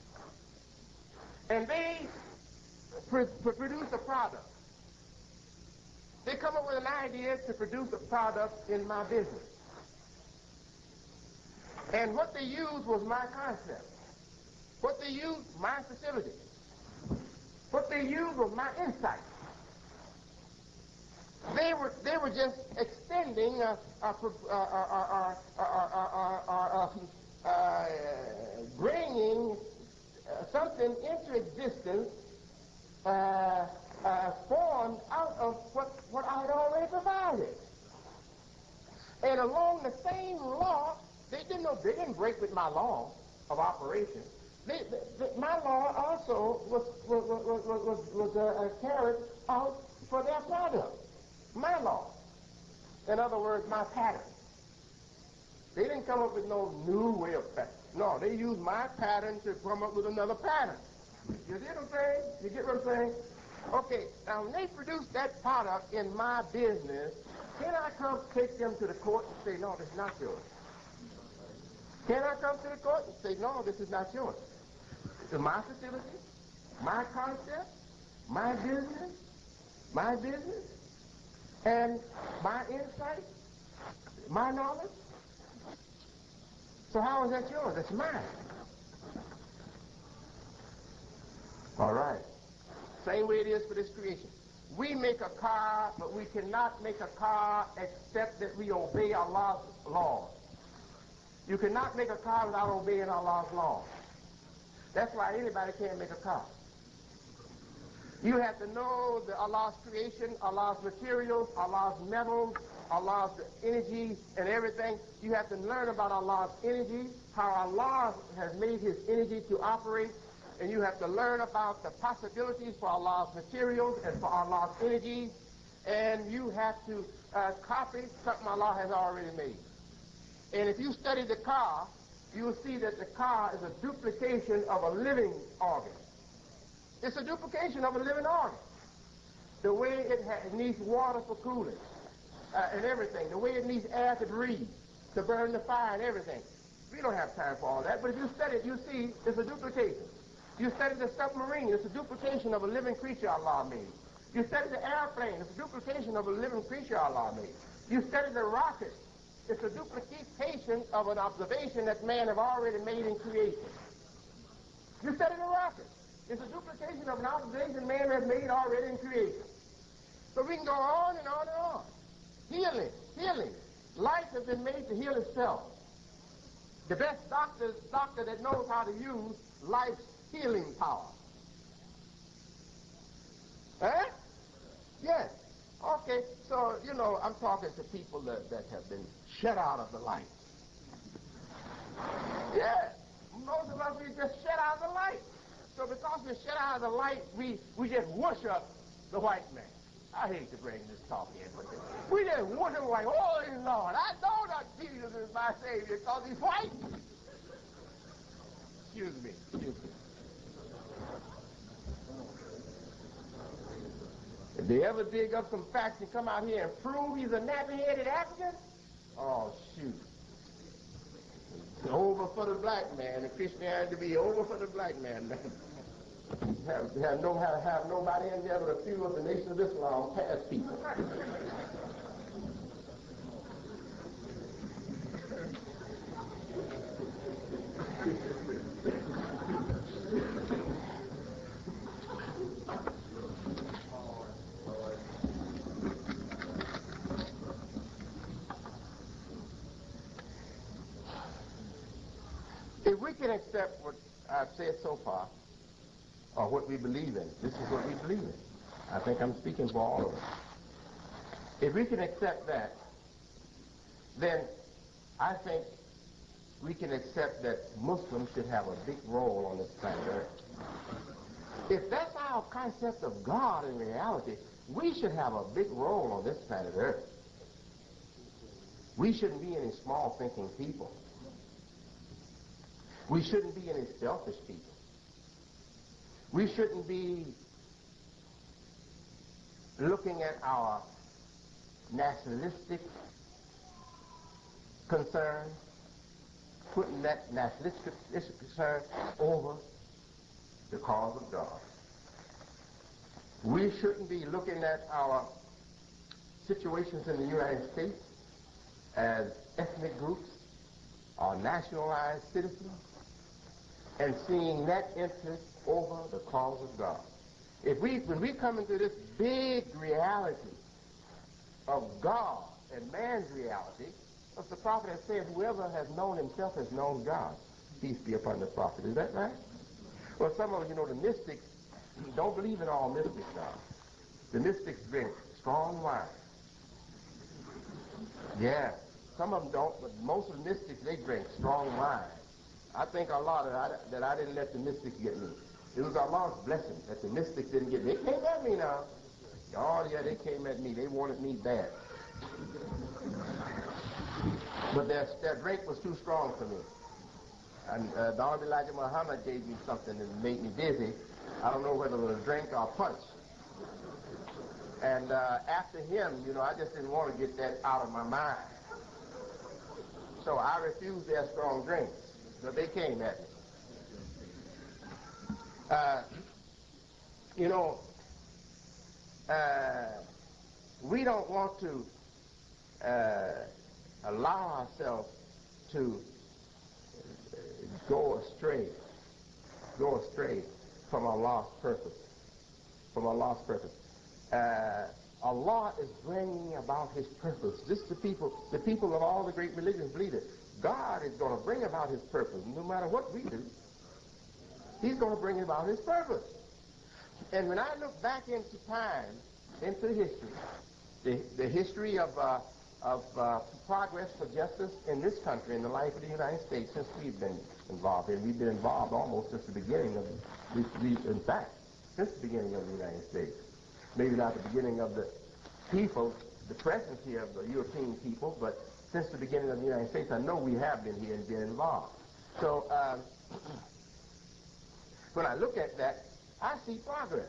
And they pr pr produce a product. They come up with an idea to produce a product in my business. And what they used was my concept. What they used, my facility. What they used was my insight. They were they were just extending, uh, uh, uh, uh, uh, uh, bringing uh, something into existence uh, uh, formed out of what what I had already provided. And along the same law, they didn't know they didn't break with my law of operation. They, they, my law also was was was was, was, was uh, carried out for their product. My law. In other words, my pattern. They didn't come up with no new way of pattern. No, they used my pattern to come up with another pattern. You see what I'm saying? You get what I'm saying? Okay, now when they produce that product in my business, can I come take them to the court and say, no, this is not yours? Can I come to the court and say, no, this is not yours? It's my facility, my concept, my business, my business, and my insight, my knowledge. So how is that yours? That's mine. All right. Same way it is for this creation. We make a car, but we cannot make a car except that we obey Allah's laws. You cannot make a car without obeying Allah's law. That's why anybody can't make a car. You have to know the Allah's creation, Allah's materials, Allah's metals, Allah's energy and everything. You have to learn about Allah's energy, how Allah has made his energy to operate, and you have to learn about the possibilities for Allah's materials and for Allah's energy, and you have to uh, copy something Allah has already made. And if you study the car, you will see that the car is a duplication of a living organ. It's a duplication of a living organ. The way it, ha it needs water for cooling uh, and everything. The way it needs air to breathe, to burn the fire and everything. We don't have time for all that, but if you study it, you see it's a duplication. You study the submarine, it's a duplication of a living creature Allah made. You study the airplane, it's a duplication of a living creature Allah made. You study the rocket, it's a duplication of an observation that man have already made in creation. You study the rocket, it's a duplication of an observation man has made already in creation. So we can go on and on and on. Healing, healing. Life has been made to heal itself. The best doctor is the doctor that knows how to use life's healing power. Huh? Yes. Okay, so, you know, I'm talking to people that, that have been shut out of the light. Yeah. Most of us, we just shut out of the light. So because we're shut out of the light, we, we just worship the white man. I hate to bring this talk in, but we just worship like, holy Lord, I know that Jesus is my Savior because he's white. Excuse me, excuse me. If they ever dig up some facts and come out here and prove he's a nappy-headed African, oh, shoot. It's over for the black man, and Christianity to be over for the black man. have, have, no, have, have nobody in there but a few of the Nation of Islam past people. If we can accept what I've said so far, or what we believe in, this is what we believe in. I think I'm speaking for all of us. If we can accept that, then I think we can accept that Muslims should have a big role on this planet Earth. If that's our concept of God in reality, we should have a big role on this planet Earth. We shouldn't be any small thinking people. We shouldn't be any selfish people. We shouldn't be looking at our nationalistic concern, putting that nationalistic concern over the cause of God. We shouldn't be looking at our situations in the United States as ethnic groups or nationalized citizens and seeing that interest over the cause of God. If we, when we come into this big reality of God and man's reality, as the prophet has said, whoever has known himself has known God. Peace be upon the prophet. Is that right? Well, some of you know the mystics don't believe in all mystics now. The mystics drink strong wine. Yeah, some of them don't, but most of the mystics, they drink strong wine. I think a lot of that, that I didn't let the mystics get me. It was Allah's blessing that the mystics didn't get me. They came at me now. Oh, yeah, they came at me. They wanted me bad. But their, their drink was too strong for me. And uh, the Honorable Elijah Muhammad gave me something that made me dizzy. I don't know whether it was a drink or a punch. And uh, after him, you know, I just didn't want to get that out of my mind. So I refused their strong drinks. So they came at me. Uh, you know, uh, we don't want to uh, allow ourselves to go astray, go astray from Allah's purpose, from Allah's purpose. Uh, Allah is bringing about his purpose. This is the people, the people of all the great religions believe it. God is going to bring about his purpose. No matter what we do, he's going to bring about his purpose. And when I look back into time, into history, the, the history of, uh, of uh, progress for justice in this country, in the life of the United States, since we've been involved, and we've been involved almost since the beginning of the, the, the in fact, since the beginning of the United States. Maybe not the beginning of the people, the presidency of the European people, but since the beginning of the United States, I know we have been here and been involved. So um, when I look at that, I see progress.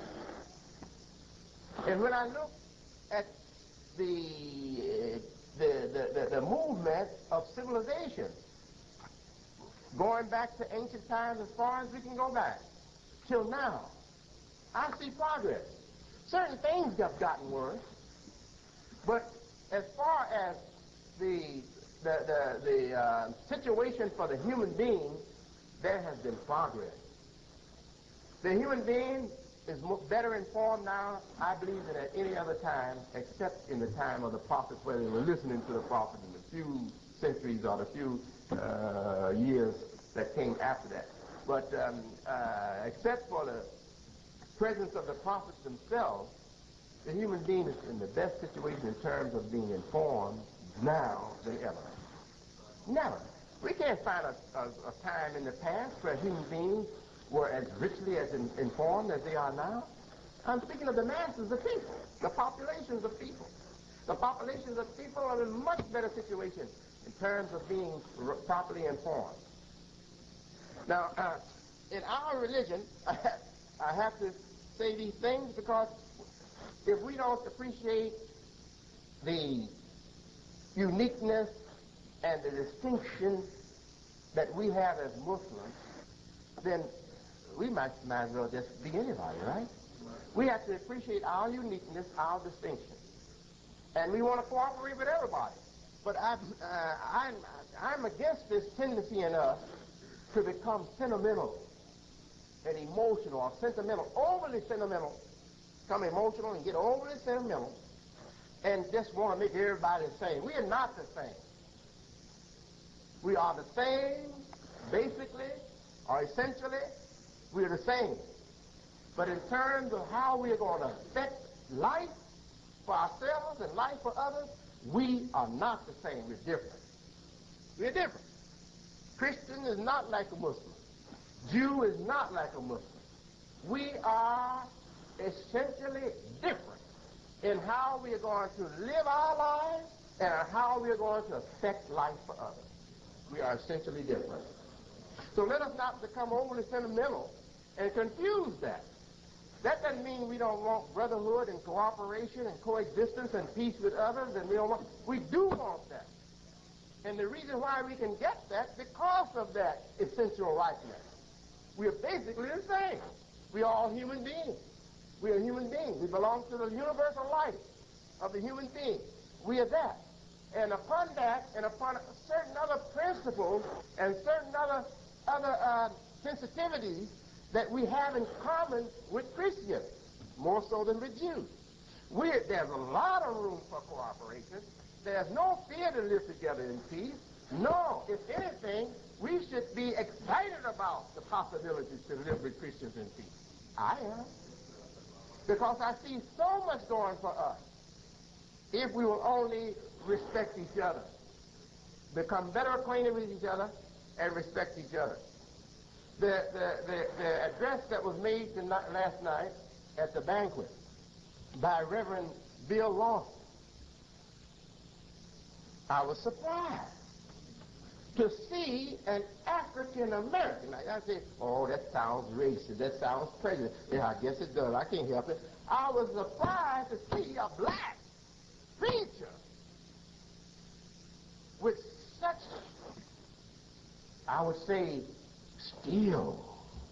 And when I look at the, the, the, the, the movement of civilization, going back to ancient times as far as we can go back, till now, I see progress. Certain things have gotten worse, but as far as the, the, the, the uh, situation for the human being, there has been progress. The human being is better informed now, I believe, than at any other time, except in the time of the prophets, where they were listening to the prophets in the few centuries or the few uh, years that came after that. But um, uh, except for the presence of the prophets themselves, the human being is in the best situation in terms of being informed now than ever. Never. We can't find a, a, a time in the past where human beings were as richly as in, informed as they are now. I'm speaking of the masses of people, the populations of people. The populations of people are in a much better situation in terms of being r properly informed. Now, uh, in our religion, I have to say these things because if we don't appreciate the uniqueness and the distinction that we have as Muslims, then we might, might as well just be anybody, right? We have to appreciate our uniqueness, our distinction. And we want to cooperate with everybody. But I've, uh, I'm, I'm against this tendency in us to become sentimental and emotional or sentimental, overly sentimental, become emotional and get overly sentimental and just want to make everybody the same. We are not the same. We are the same, basically, or essentially, we are the same. But in terms of how we are going to affect life for ourselves and life for others, we are not the same. We're different. We're different. Christian is not like a Muslim. Jew is not like a Muslim. We are essentially different in how we are going to live our lives and how we are going to affect life for others. We are essentially different. So let us not become overly sentimental and confuse that. That doesn't mean we don't want brotherhood and cooperation and coexistence and peace with others, and we don't want, we do want that. And the reason why we can get that, because of that essential rightness. We are basically the same. We are all human beings. We are human beings. We belong to the universal life of the human being. We are that. And upon that, and upon certain other principles and certain other, other uh, sensitivities that we have in common with Christians, more so than with Jews. We're, there's a lot of room for cooperation. There's no fear to live together in peace. No, if anything, we should be excited about the possibilities to live with Christians in peace. I am. Because I see so much going for us if we will only respect each other, become better acquainted with each other, and respect each other. The, the, the, the address that was made tonight, last night at the banquet by Reverend Bill Lawson, I was surprised to see an African American. I said, oh, that sounds racist, that sounds prejudiced. Yeah, I guess it does. I can't help it. I was surprised to see a black preacher with such, I would say, skill,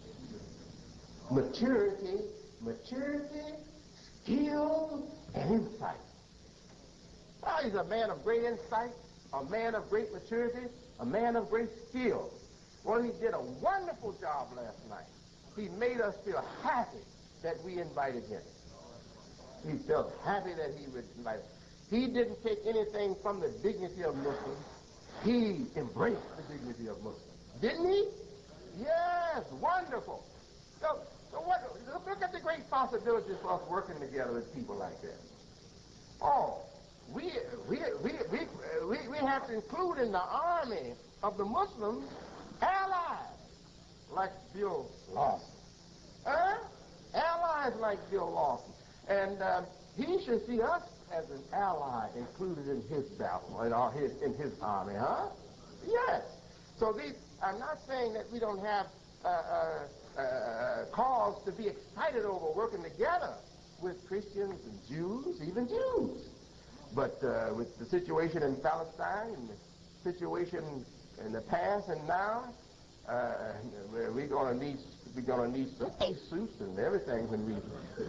maturity, maturity, skill, and insight. Well, he's a man of great insight, a man of great maturity, a man of great skill. Well, he did a wonderful job last night. He made us feel happy that we invited him. He felt happy that he would invite. He didn't take anything from the dignity of Muslims. He embraced the dignity of Muslims. Didn't he? Yes, wonderful. So, so what, look at the great possibilities for us working together with people like that. Oh, we, we, we, we, we, we have to include in the army of the Muslims allies like Bill Lawson. Huh? Allies like Bill Lawson. And uh, he should see us as an ally included in his battle, in, our, his, in his army, huh? Yes. So these, I'm not saying that we don't have uh, uh, uh, cause to be excited over working together with Christians and Jews, even Jews. But uh, with the situation in Palestine and the situation in the past and now, uh, we're going to need we're going to need suits and everything when we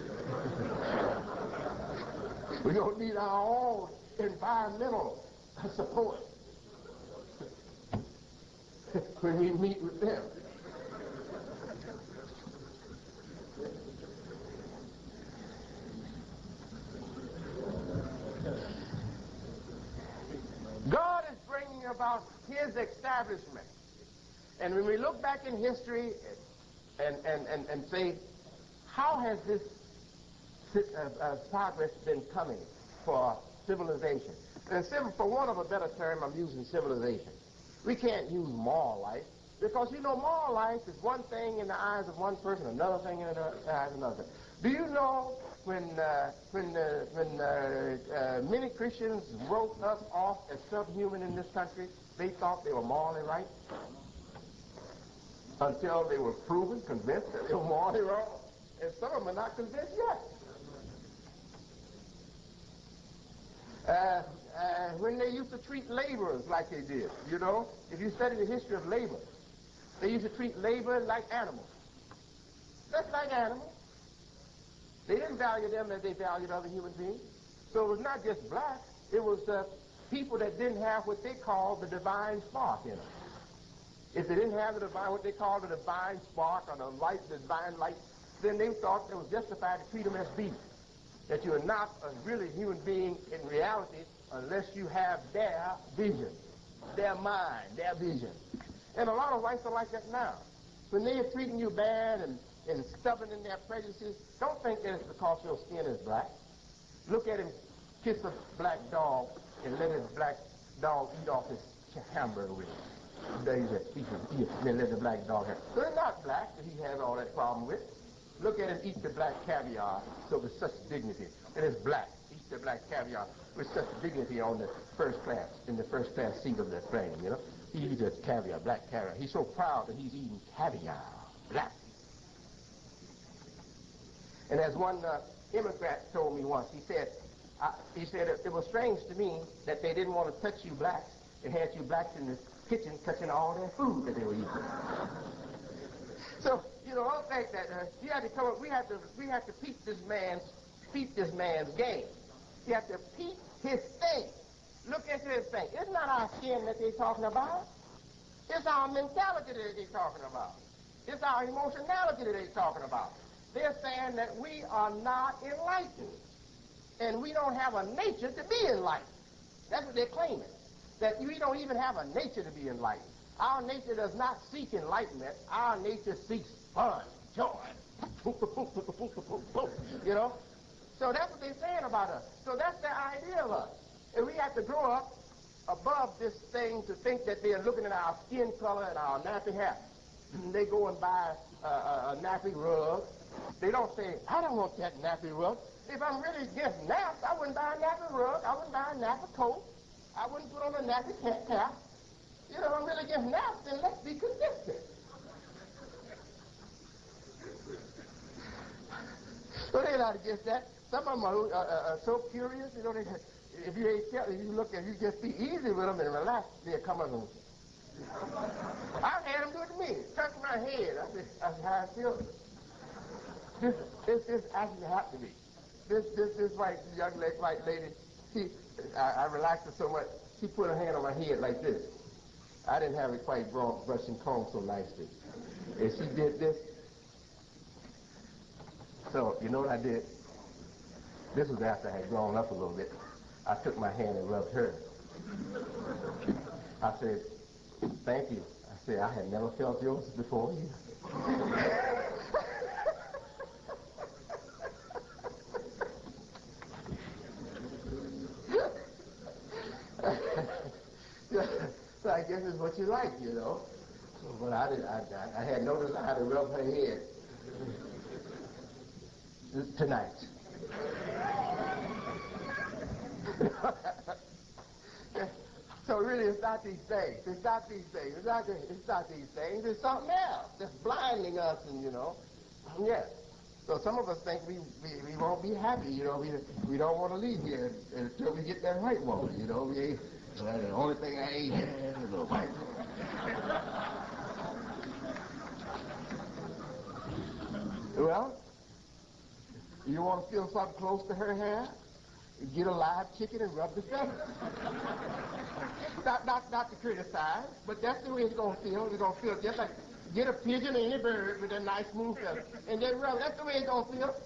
we're going to need our own environmental support when we meet with them. God is bringing about his establishment. And when we look back in history and, and, and, and say, how has this uh, uh, progress been coming for civilization? And civil, for want of a better term, I'm using civilization. We can't use moral life because, you know, moral life is one thing in the eyes of one person, another thing in the eyes of another. Do you know when uh, when uh, when uh, uh, many Christians wrote us off as subhuman in this country, they thought they were morally right until they were proven, convinced that they were morally wrong. And some of them are not convinced yet. Uh, uh, when they used to treat laborers like they did, you know, if you study the history of labor, they used to treat labor like animals. Just like animals. They didn't value them as they valued other human beings. So it was not just blacks. It was uh, people that didn't have what they called the divine spark in them. If they didn't have the divine, what they called the divine spark or the light, the divine light, then they thought it was justified to treat them as beasts. That you are not a really human being in reality unless you have their vision, their mind, their vision. And a lot of whites are like that now. When they are treating you bad and, and stubborn in their prejudices, don't think that it's because your skin is black. Look at him kiss a black dog and let his black dog eat off his hamburger with him. Then let the black dog have. So it's not black that he has all that problem with. Look at him eat the black caviar so with such dignity. And it's black. Eat the black caviar with such dignity on the first class, in the first class seat of the plane, you know. He eats a caviar, black caviar. He's so proud that he's eating caviar, black. And as one uh, immigrant told me once, he said, uh, he said it, it was strange to me that they didn't want to touch you blacks and had you blacks in the kitchen touching all their food that they were eating. So, you know, don't think that uh, you had to come up, we had to, we had to peep this man's, peep this man's game. You have to peep his thing. Look into his thing. It's not our skin that they're talking about. It's our mentality that they're talking about. It's our emotionality that they're talking about. They're saying that we are not enlightened. And we don't have a nature to be enlightened. That's what they're claiming. That we don't even have a nature to be enlightened. Our nature does not seek enlightenment. Our nature seeks fun, joy. You know? So that's what they're saying about us. So that's their idea of us. And we have to grow up above this thing to think that they're looking at our skin color and our nappy hair. They go and buy a, a, a nappy rug. They don't say, I don't want that nappy rug. If I'm really against naps, I wouldn't buy a nappy rug. I wouldn't buy a nappy coat. I wouldn't put on a nappy cap. You know, if I'm really against naps, then let's be consistent. So they're not against that. Some of them are, uh, uh, so curious, you know, they, if you ain't tell, if you look at, you just be easy with them and relax, they'll come up and I've had them do it to me. Touch my head. I said, that's how I feel. This, this, this actually happened to me. This, this, this white young lady, white lady, she, I, I relaxed her so much, she put her hand on my head like this. I didn't have it quite brushed and combed so nicely. And she did this. So, you know what I did? This was after I had grown up a little bit. I took my hand and rubbed hers. I said, thank you. I said, I had never felt yours before you. So I guess it's what you like, you know. But I, did, I, I had no desire to rub her head tonight. So really, it's not these things. It's not these things. It's not, it's not these things. It's something else that's blinding us, and you know, yes. So some of us think we, we, we won't be happy, you know. We we don't want to leave here until we get that white woman, you know. We well, the only thing I ain't had is a white woman. Well, you want to feel something close to her hair? Get a live chicken and rub the feathers. not, not, not to criticize, but that's the way it's going to feel. It's going to feel just like get a pigeon or any bird with a nice smooth feather, and then rub. That's the way it's going to feel.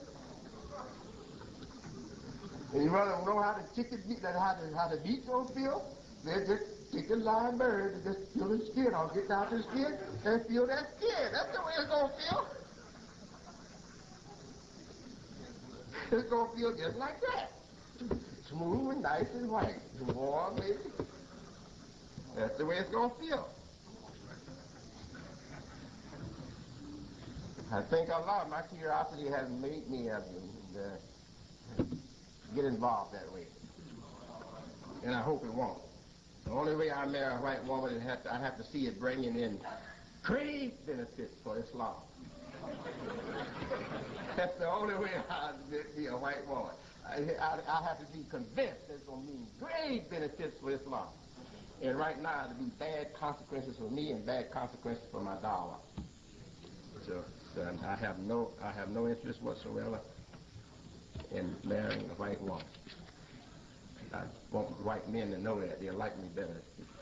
And you want to know how the chicken, how the, how the meat's going to feel? Then just take a live bird and just feel the skin. I'll get down to the skin and feel that skin. That's the way it's going to feel. It's going to feel just like that. Smooth and nice and white. Warm, baby. That's the way it's going to feel. I think a lot of my curiosity has made me uh, uh, get involved that way. And I hope it won't. The only way I marry a white woman is have to, I have to see it bringing in great benefits for Islam. That's the only way I'd be a white woman. I, I, I have to be convinced that it's going to mean great benefits for Islam. And right now, it'll be bad consequences for me and bad consequences for my dawah. So, so I have no, I have no interest whatsoever in marrying a white woman. I want white men to know that. They'll like me better.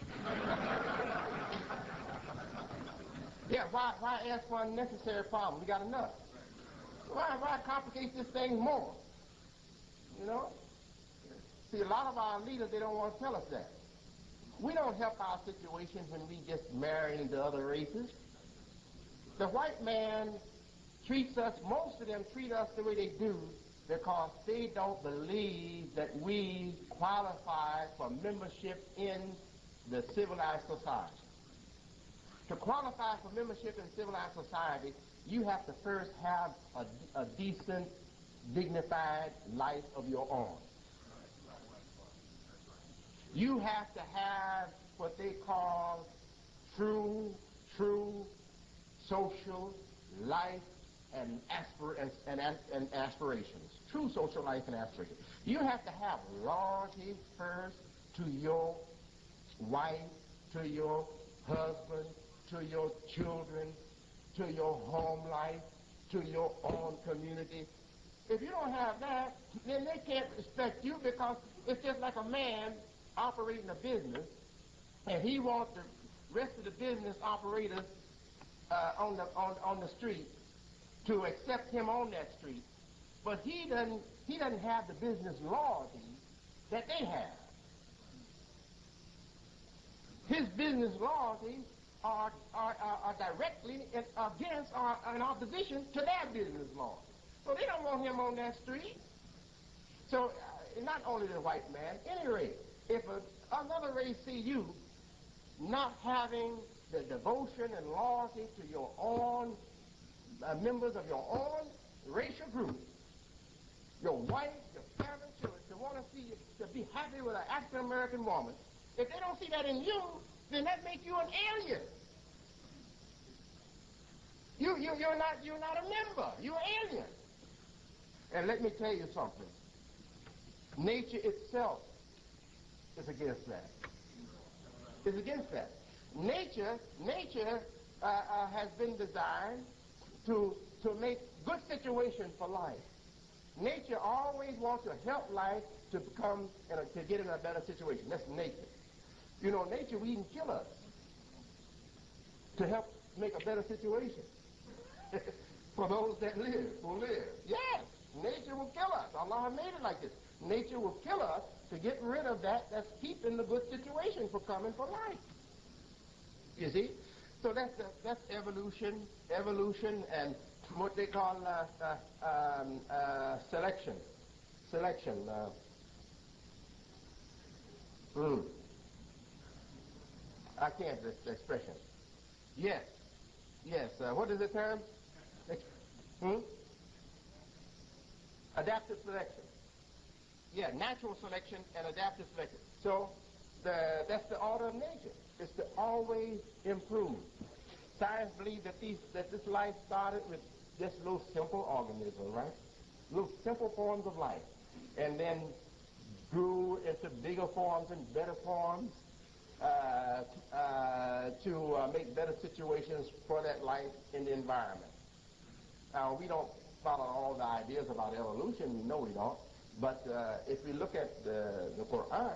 Yeah, why, why ask for unnecessary problem? We got enough. Why, why complicate this thing more? You know? See, a lot of our leaders, they don't want to tell us that. We don't help our situation when we just marry into other races. The white man treats us, most of them treat us the way they do because they don't believe that we qualify for membership in the civilized society. To qualify for membership in civilized society, you have to first have a, a decent, dignified life of your own. You have to have what they call true, true social life and, aspir and, and, and aspirations. True social life and aspirations. You have to have loyalty first to your wife, to your husband, to your children, to your home life, to your own community. If you don't have that, then they can't respect you because it's just like a man operating a business and he wants the rest of the business operators uh, on, the, on, on the street to accept him on that street. But he doesn't, he doesn't have the business loyalty that they have. His business loyalties are, are, are, are directly against or in opposition to their business law. So they don't want him on that street. So uh, not only the white man, any race, if a, another race see you not having the devotion and loyalty to your own uh, members of your own racial group, your wife, your parents, to, to want to see you, to be happy with an African American woman, if they don't see that in you, then that makes you an alien. You, you, you're not, you're not a member. You're an alien. And let me tell you something. Nature itself is against that. Is against that. Nature, nature uh, uh, has been designed to to make good situation for life. Nature always wants to help life to become in a, to get in a better situation. That's nature. You know, nature will even kill us to help make a better situation for those that live, who live. Yes. Nature will kill us. Allah made it like this. Nature will kill us to get rid of that that's keeping the good situation for coming for life. You see? So that's the, that's evolution, evolution, and what they call uh, uh, um, uh, selection. Selection. Uh, mm. I can't, this expression. Yes. Yes. Uh, what is the term? Hmm? Adaptive selection. Yeah, natural selection and adaptive selection. So the, that's the order of nature. It's to always improve. Science believes that these that this life started with just little simple organisms, right? Little simple forms of life, and then grew into bigger forms and better forms uh, uh, to uh, make better situations for that life in the environment. Now, we don't follow all the ideas about evolution. We know we don't. But uh, if we look at the, the Quran,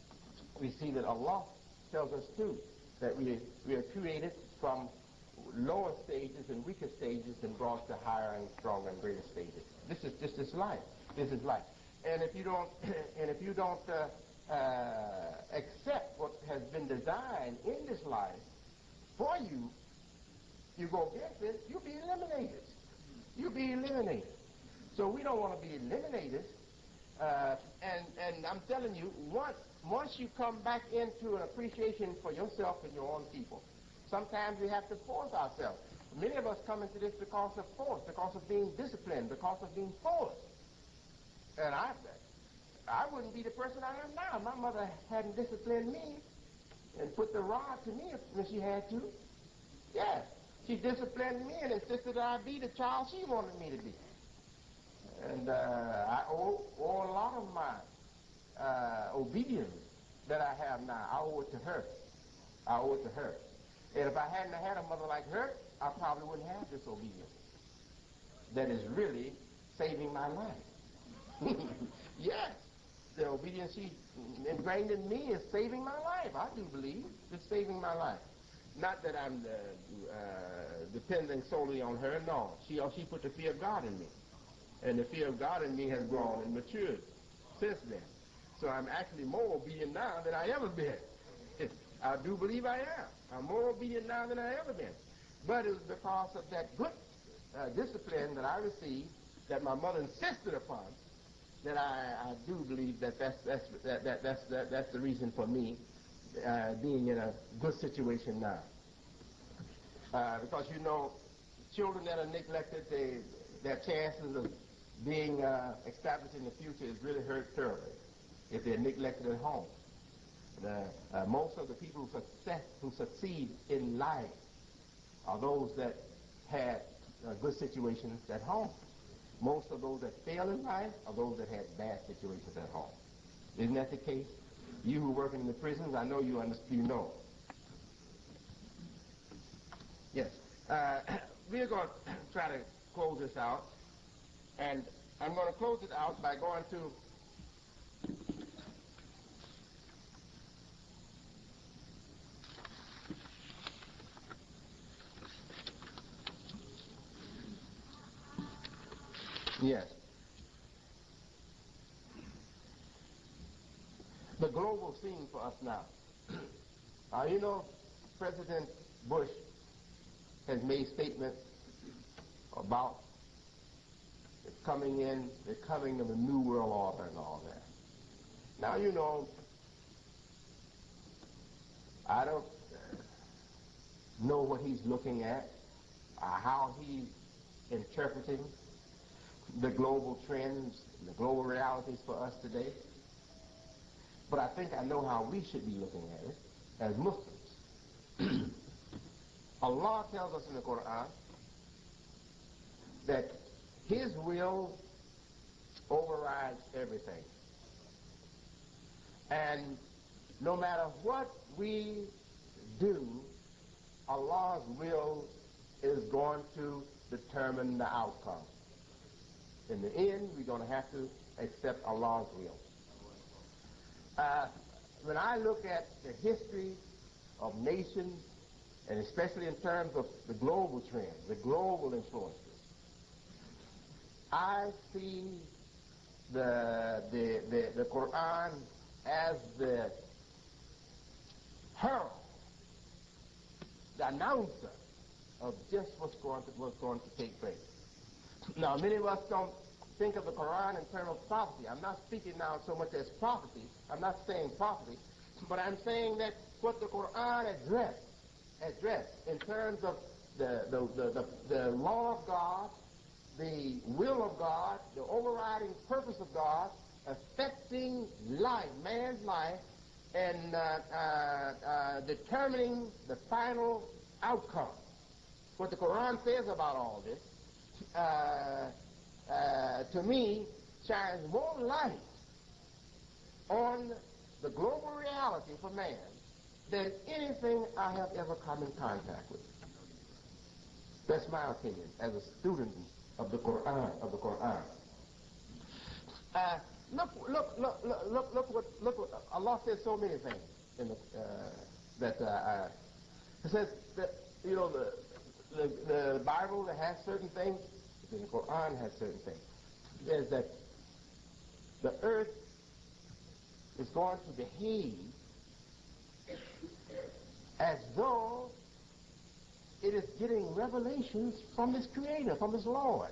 we see that Allah tells us too that we, we are created from lower stages and weaker stages and brought to higher and stronger and greater stages. This is this is life. This is life. And if you don't and if you don't uh, uh, accept what has been designed in this life for you, you go against it, you'll be eliminated. You'll be eliminated. So we don't want to be eliminated. Uh, and and I'm telling you, once once you come back into an appreciation for yourself and your own people, sometimes we have to force ourselves. Many of us come into this because of force, because of being disciplined, because of being forced. And I, I wouldn't be the person I am now. My mother hadn't disciplined me and put the rod to me when she had to. Yes, she disciplined me and insisted that I be the child she wanted me to be. And uh, I owe, owe a lot of my uh, obedience that I have now. I owe it to her. I owe it to her. And if I hadn't had a mother like her, I probably wouldn't have this obedience that is really saving my life. Yes, the obedience she ingrained in me is saving my life. I do believe it's saving my life. Not that I'm uh, uh, depending solely on her. No, she she put the fear of God in me. And the fear of God in me has grown and matured since then. So I'm actually more obedient now than I ever been. I do believe I am. I'm more obedient now than I ever been. But it was because of that good uh, discipline that I received, that my mother insisted upon, that I, I do believe that that's, that's, that, that, that's, that, that's the reason for me uh, being in a good situation now. Uh, because, you know, children that are neglected, they, their chances of being uh, established in the future is really hurt thoroughly if they're neglected at home. The, uh, most of the people who, success, who succeed in life are those that had uh, good situations at home. Most of those that fail in life are those that had bad situations at home. Isn't that the case? You who work in the prisons, I know you understand, you know. Yes. Uh, we're going to try to close this out. And I'm going to close it out by going to Yes. The global scene for us now. uh, you know, President Bush has made statements about the coming in, the coming of a new world order and all that. Now, you know, I don't uh, know what he's looking at, uh, how he's interpreting the global trends, the global realities for us today. But I think I know how we should be looking at it as Muslims. Allah tells us in the Quran that His will overrides everything. And no matter what we do, Allah's will is going to determine the outcome. In the end, we're going to have to accept Allah's will. Uh, when I look at the history of nations, and especially in terms of the global trends, the global influences, I see the, the, the, the Quran as the herald, the announcer of just what's going to, what's going to take place. Now, many of us don't think of the Quran in terms of prophecy. I'm not speaking now so much as prophecy. I'm not saying prophecy, but I'm saying that what the Quran addressed, addressed in terms of the, the, the, the, the law of God, the will of God, the overriding purpose of God, affecting life, man's life, and uh, uh, uh, determining the final outcome. What the Quran says about all this, uh, uh, to me, shines more light on the global reality for man than anything I have ever come in contact with. That's my opinion as a student of the Quran. Of the Quran. Uh, look, look, look, look, look, look what, look what Allah says so many things in the, uh, that uh, uh, it says that you know the, the the Bible that has certain things, the Quran has certain things. There's that the earth is going to behave as though it is getting revelations from its Creator, from its Lord.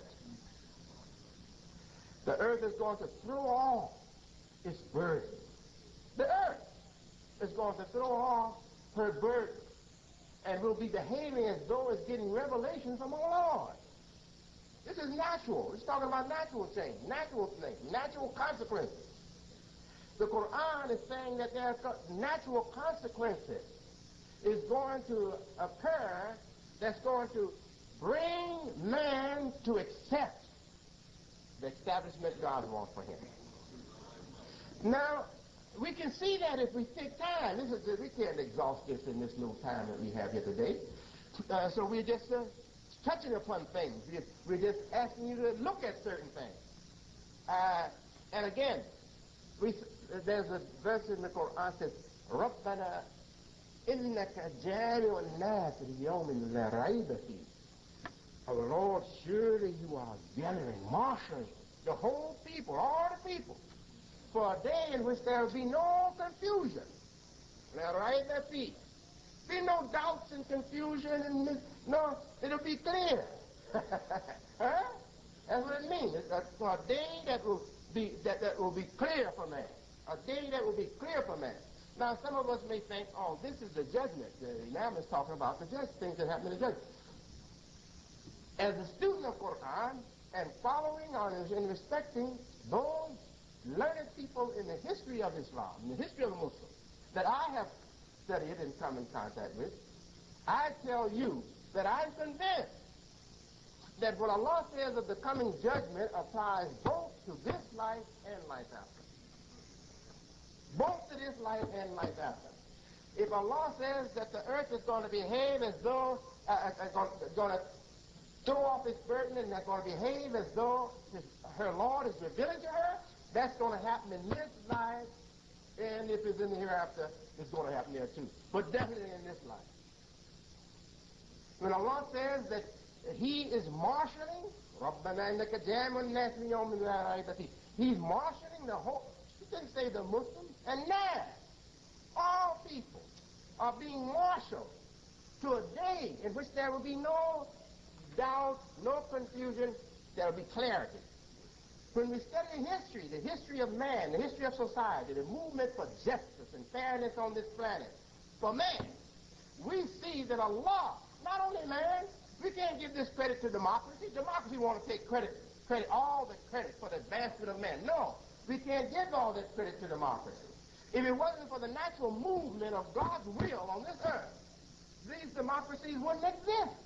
The earth is going to throw off its burden. The earth is going to throw off her burden and will be behaving as though it's getting revelations from our Lord. This is natural. It's talking about natural change, natural things, natural consequences. The Quran is saying that there are natural consequences is going to occur that's going to bring man to accept the establishment God wants for him. Now, we can see that if we take time. This is, we can't exhaust this in this little time that we have here today. Uh, so we're just uh, touching upon things. We're, we're just asking you to look at certain things. Uh, and again, we, there's a verse in the Quran that says, رَبَّنَا إِنَّكَ جَامِعُ النَّاسِ لِيَوْمٍ لَا رَيْبَ فِيهِ. Oh Lord, surely you are gathering, marshaling the whole people, all the people, for a day in which there will be no confusion. Now, right there, feet. Be no doubts and confusion, and mis- no, it'll be clear. Huh? That's what it means. It's a, for a day that will be that, that will be clear for man. A day that will be clear for man. Now, some of us may think, oh, this is the judgment. The Imam is talking about the judgment, things that happen in the judgment. As a student of Quran and following on and respecting those learned people in the history of Islam, in the history of the Muslims, that I have studied and come in contact with, I tell you that I'm convinced that what Allah says of the coming judgment applies both to this life and life after. Both to this life and life after. If Allah says that the earth is going to behave as though, uh, uh, going to throw off its burden and they're going to behave as though his, her Lord is revealing to her, that's going to happen in this life, and if it's in the hereafter, it's going to happen there too. But definitely in this life. When Allah says that He is marshaling, He's marshaling the whole, He didn't say the Muslims, and now all people are being marshaled to a day in which there will be no doubt, no confusion, there will be clarity. When we study history, the history of man, the history of society, the movement for justice and fairness on this planet, for man, we see that Allah, not only man, we can't give this credit to democracy. Democracy wants to take credit, credit, all the credit for the advancement of man. No, we can't give all that credit to democracy. If it wasn't for the natural movement of God's will on this earth, these democracies wouldn't exist.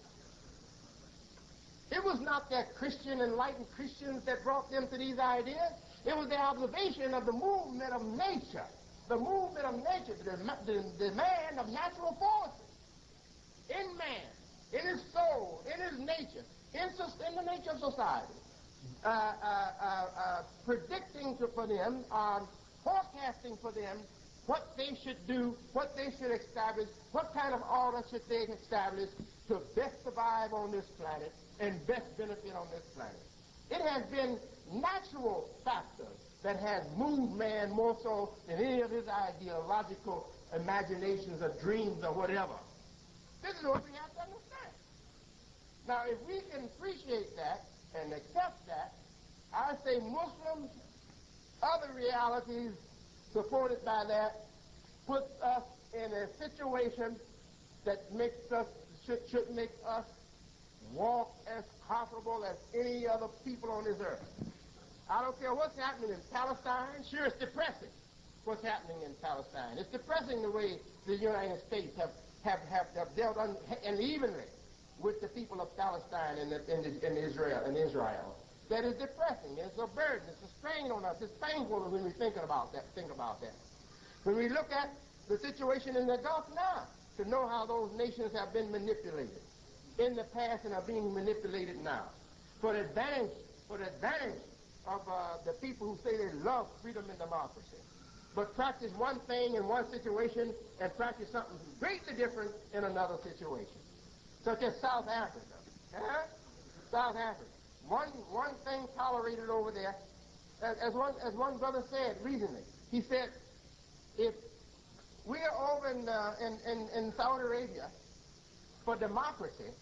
It was not that Christian, enlightened Christians that brought them to these ideas. It was the observation of the movement of nature, the movement of nature, the, the demand of natural forces in man, in his soul, in his nature, in, in the nature of society, uh, uh, uh, uh, predicting to, for them, um, forecasting for them what they should do, what they should establish, what kind of order should they establish to best survive on this planet and best benefit on this planet. It has been natural factors that has moved man more so than any of his ideological imaginations or dreams or whatever. This is what we have to understand. Now, if we can appreciate that and accept that, I say Muslims, other realities supported by that, puts us in a situation that makes us, should, should make us walk as comfortable as any other people on this earth. I don't care what's happening in Palestine. Sure, it's depressing what's happening in Palestine. It's depressing the way the United States have, have, have, have dealt un, unevenly with the people of Palestine and, the, and, the, and Israel and Israel. That is depressing. It's a burden. It's a strain on us. It's painful when we think about that. Think about that. When we look at the situation in the Gulf now, to know how those nations have been manipulated in the past and are being manipulated now, for the advantage, for the advantage of uh, the people who say they love freedom and democracy, but practice one thing in one situation and practice something greatly different in another situation, such as South Africa. Uh-huh. South Africa. One one thing tolerated over there, as, as one as one brother said recently. He said, if we are over in, uh, in, in, in Saudi Arabia for democracy,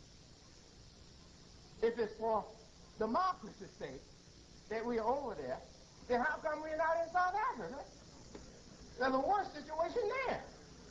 if it's for democracy's sake that we are over there, then how come we're not in South Africa? There's a worse situation there.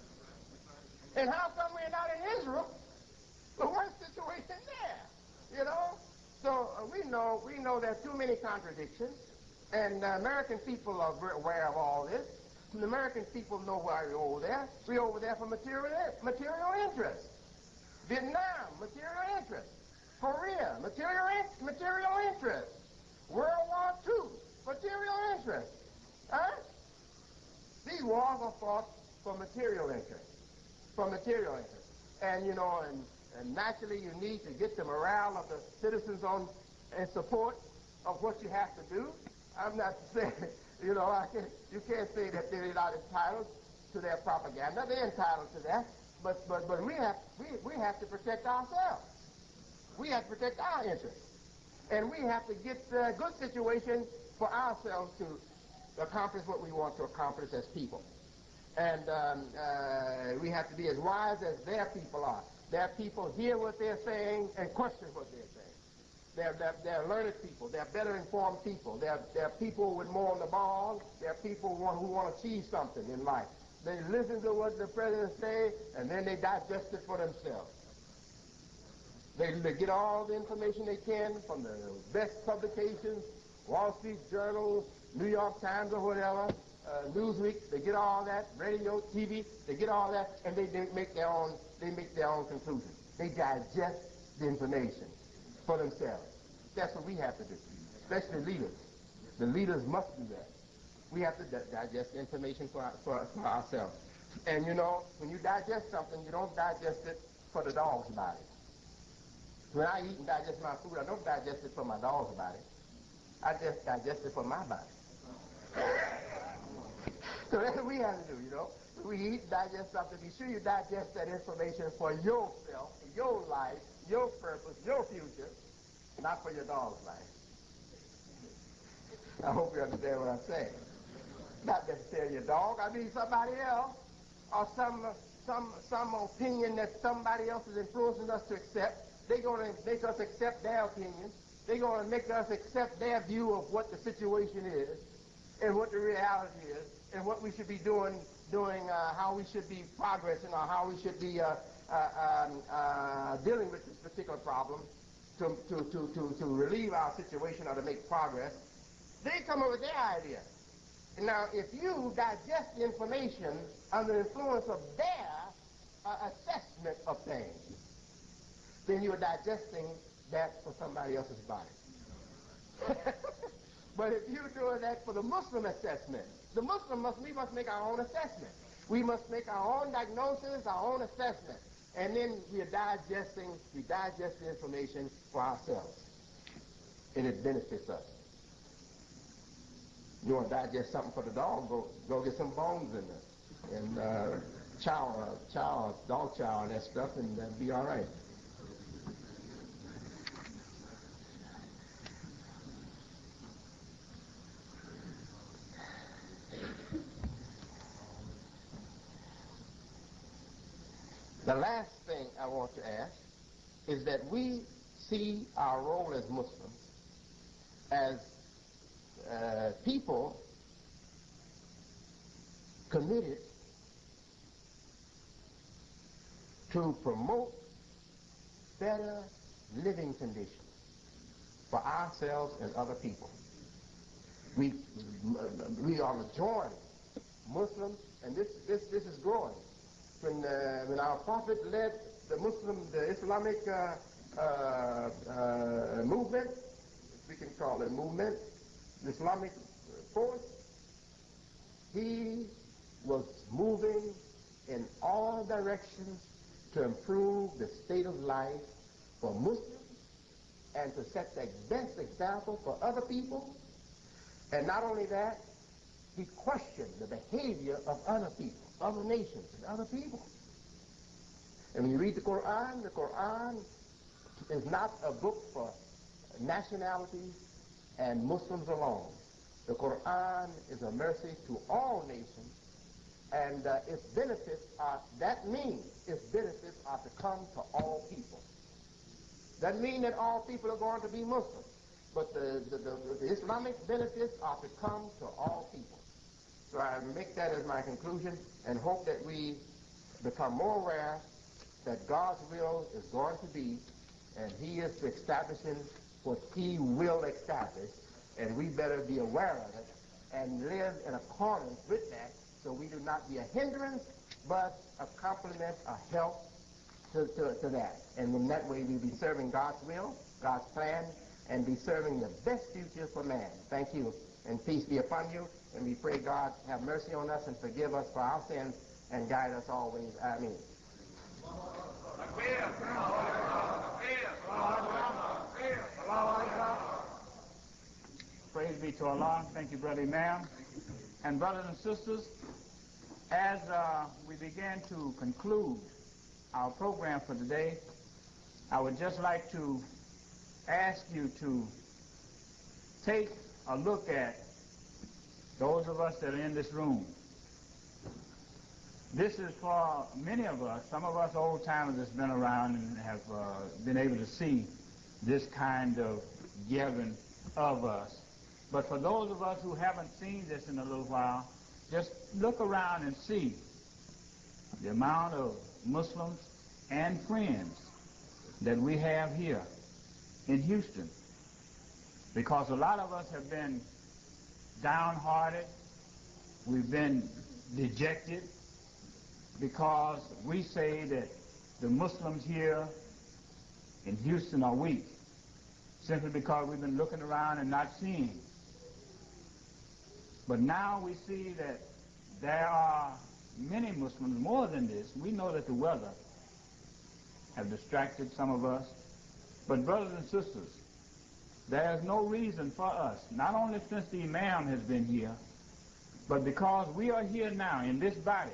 And how come we're not in Israel? The worst situation there, you know? So uh, we know we know there are too many contradictions, and uh, American people are very aware of all this. The American people know why we're over there. We're over there for material material interests. Vietnam, material interest. Korea, material in, material interest. World War Two, material interest. Huh? These wars are fought for material interest, for material interest. And you know, and, and naturally you need to get the morale of the citizens on in support of what you have to do. I'm not saying, you know, I can, you can't say that they're not entitled to their propaganda. They're entitled to that, but but but we have we we have to protect ourselves. We have to protect our interests, and we have to get a good situation for ourselves to accomplish what we want to accomplish as people. And um, uh, we have to be as wise as their people are. Their people hear what they're saying and question what they're saying. They're, they're, they're learned people. They're better informed people. They're, they're people with more on the ball. They're people who want, who want to achieve something in life. They listen to what the president say, and then they digest it for themselves. They, they get all the information they can from the best publications, Wall Street Journal, New York Times or whatever, uh, Newsweek. They get all that, radio, T V. They get all that, and they, they make their own. They make their own conclusions. They digest the information for themselves. That's what we have to do, especially leaders. The leaders must do that. We have to di digest information for, our, for, for ourselves. And you know, when you digest something, you don't digest it for the dog's body. When I eat and digest my food, I don't digest it for my dog's body. I just digest it for my body. So that's what we have to do, you know. We eat, digest something. Be sure you digest that information for yourself, your life, your purpose, your future, not for your dog's life. I hope you understand what I'm saying. Not necessarily your dog. I mean somebody else, or some some some opinion that somebody else is influencing us to accept. They're going to make us accept their opinion. They're going to make us accept their view of what the situation is, and what the reality is, and what we should be doing, doing uh, how we should be progressing, or how we should be uh, uh, um, uh, dealing with this particular problem to, to, to, to, to relieve our situation or to make progress. They come up with their idea. Now, if you digest the information under the influence of their uh, assessment of things, then you're digesting that for somebody else's body. But if you're doing that for the Muslim assessment, the Muslim must, we must make our own assessment. We must make our own diagnosis, our own assessment. And then we are digesting, we digest the information for ourselves. And it benefits us. You want to digest something for the dog, go, go get some bones in there. And uh, chow, uh, chow, dog chow and that stuff, and that'll be all right. The last thing I want to ask is that we see our role as Muslims as uh, people committed to promote better living conditions for ourselves and other people. We, we are majority Muslims, and this, this, this is growing. When, uh, when our Prophet led the Muslim, the Islamic uh, uh, uh, movement, we can call it movement, the Islamic force, he was moving in all directions to improve the state of life for Muslims and to set the best example for other people. And not only that, he questioned the behavior of other people, other nations, and other people. And when you read the Quran, the Quran is not a book for nationalities and Muslims alone. The Quran is a mercy to all nations, and uh, its benefits are, that means its benefits are to come to all people. Doesn't mean that all people are going to be Muslims, but the, the, the, the Islamic benefits are to come to all people. So I make that as my conclusion and hope that we become more aware that God's will is going to be, and he is establishing what he will establish, and we better be aware of it and live in accordance with that, so we do not be a hindrance, but a complement, a help to, to, to that. And in that way, we'll be serving God's will, God's plan, and be serving the best future for man. Thank you, and peace be upon you, and we pray God have mercy on us and forgive us for our sins and guide us always. Amen. Praise be to Allah. Thank you, Brother Imam. And brothers and sisters, as uh, we begin to conclude our program for today, I would just like to ask you to take a look at those of us that are in this room. This is for many of us, some of us old timers that's been around and have uh, been able to see this kind of gathering of us. But for those of us who haven't seen this in a little while, just look around and see the amount of Muslims and friends that we have here in Houston. Because a lot of us have been downhearted, we've been dejected, because we say that the Muslims here in Houston are weak, simply because we've been looking around and not seeing. But now we see that there are many Muslims, more than this. We know that the weather have distracted some of us. But brothers and sisters, there is no reason for us, not only since the Imam has been here, but because we are here now in this body,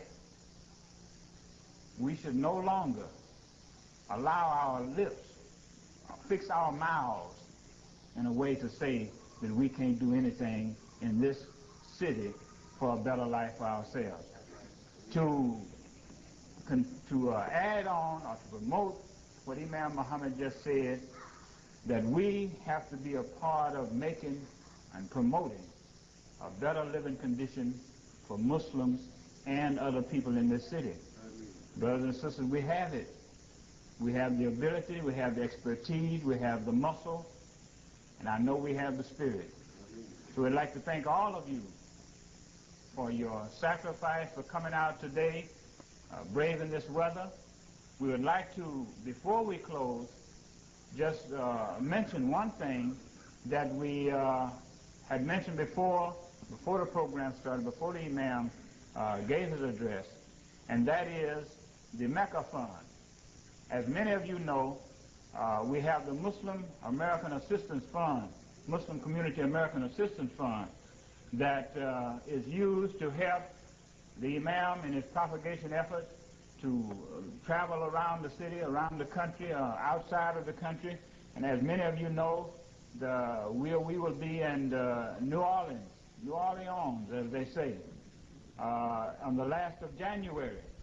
we should no longer allow our lips, fix our mouths in a way to say that we can't do anything in this city for a better life for ourselves. To, to uh, add on or to promote what Imam Muhammad just said, that we have to be a part of making and promoting a better living condition for Muslims and other people in this city. Brothers and sisters, we have it. We have the ability, we have the expertise, we have the muscle, and I know we have the spirit. So we'd like to thank all of you for your sacrifice, for coming out today, uh, braving this weather. We would like to, before we close, just uh, mention one thing that we uh, had mentioned before, before the program started, before the Imam uh, gave his address, and that is the Mecca Fund. As many of you know, uh, we have the Muslim American Assistance Fund, Muslim Community American Assistance Fund, that uh, is used to help the Imam in his propagation efforts to uh, travel around the city, around the country, uh, outside of the country. And as many of you know, the, we, we will be in uh, New Orleans, New Orleans, as they say, uh, on the last of January.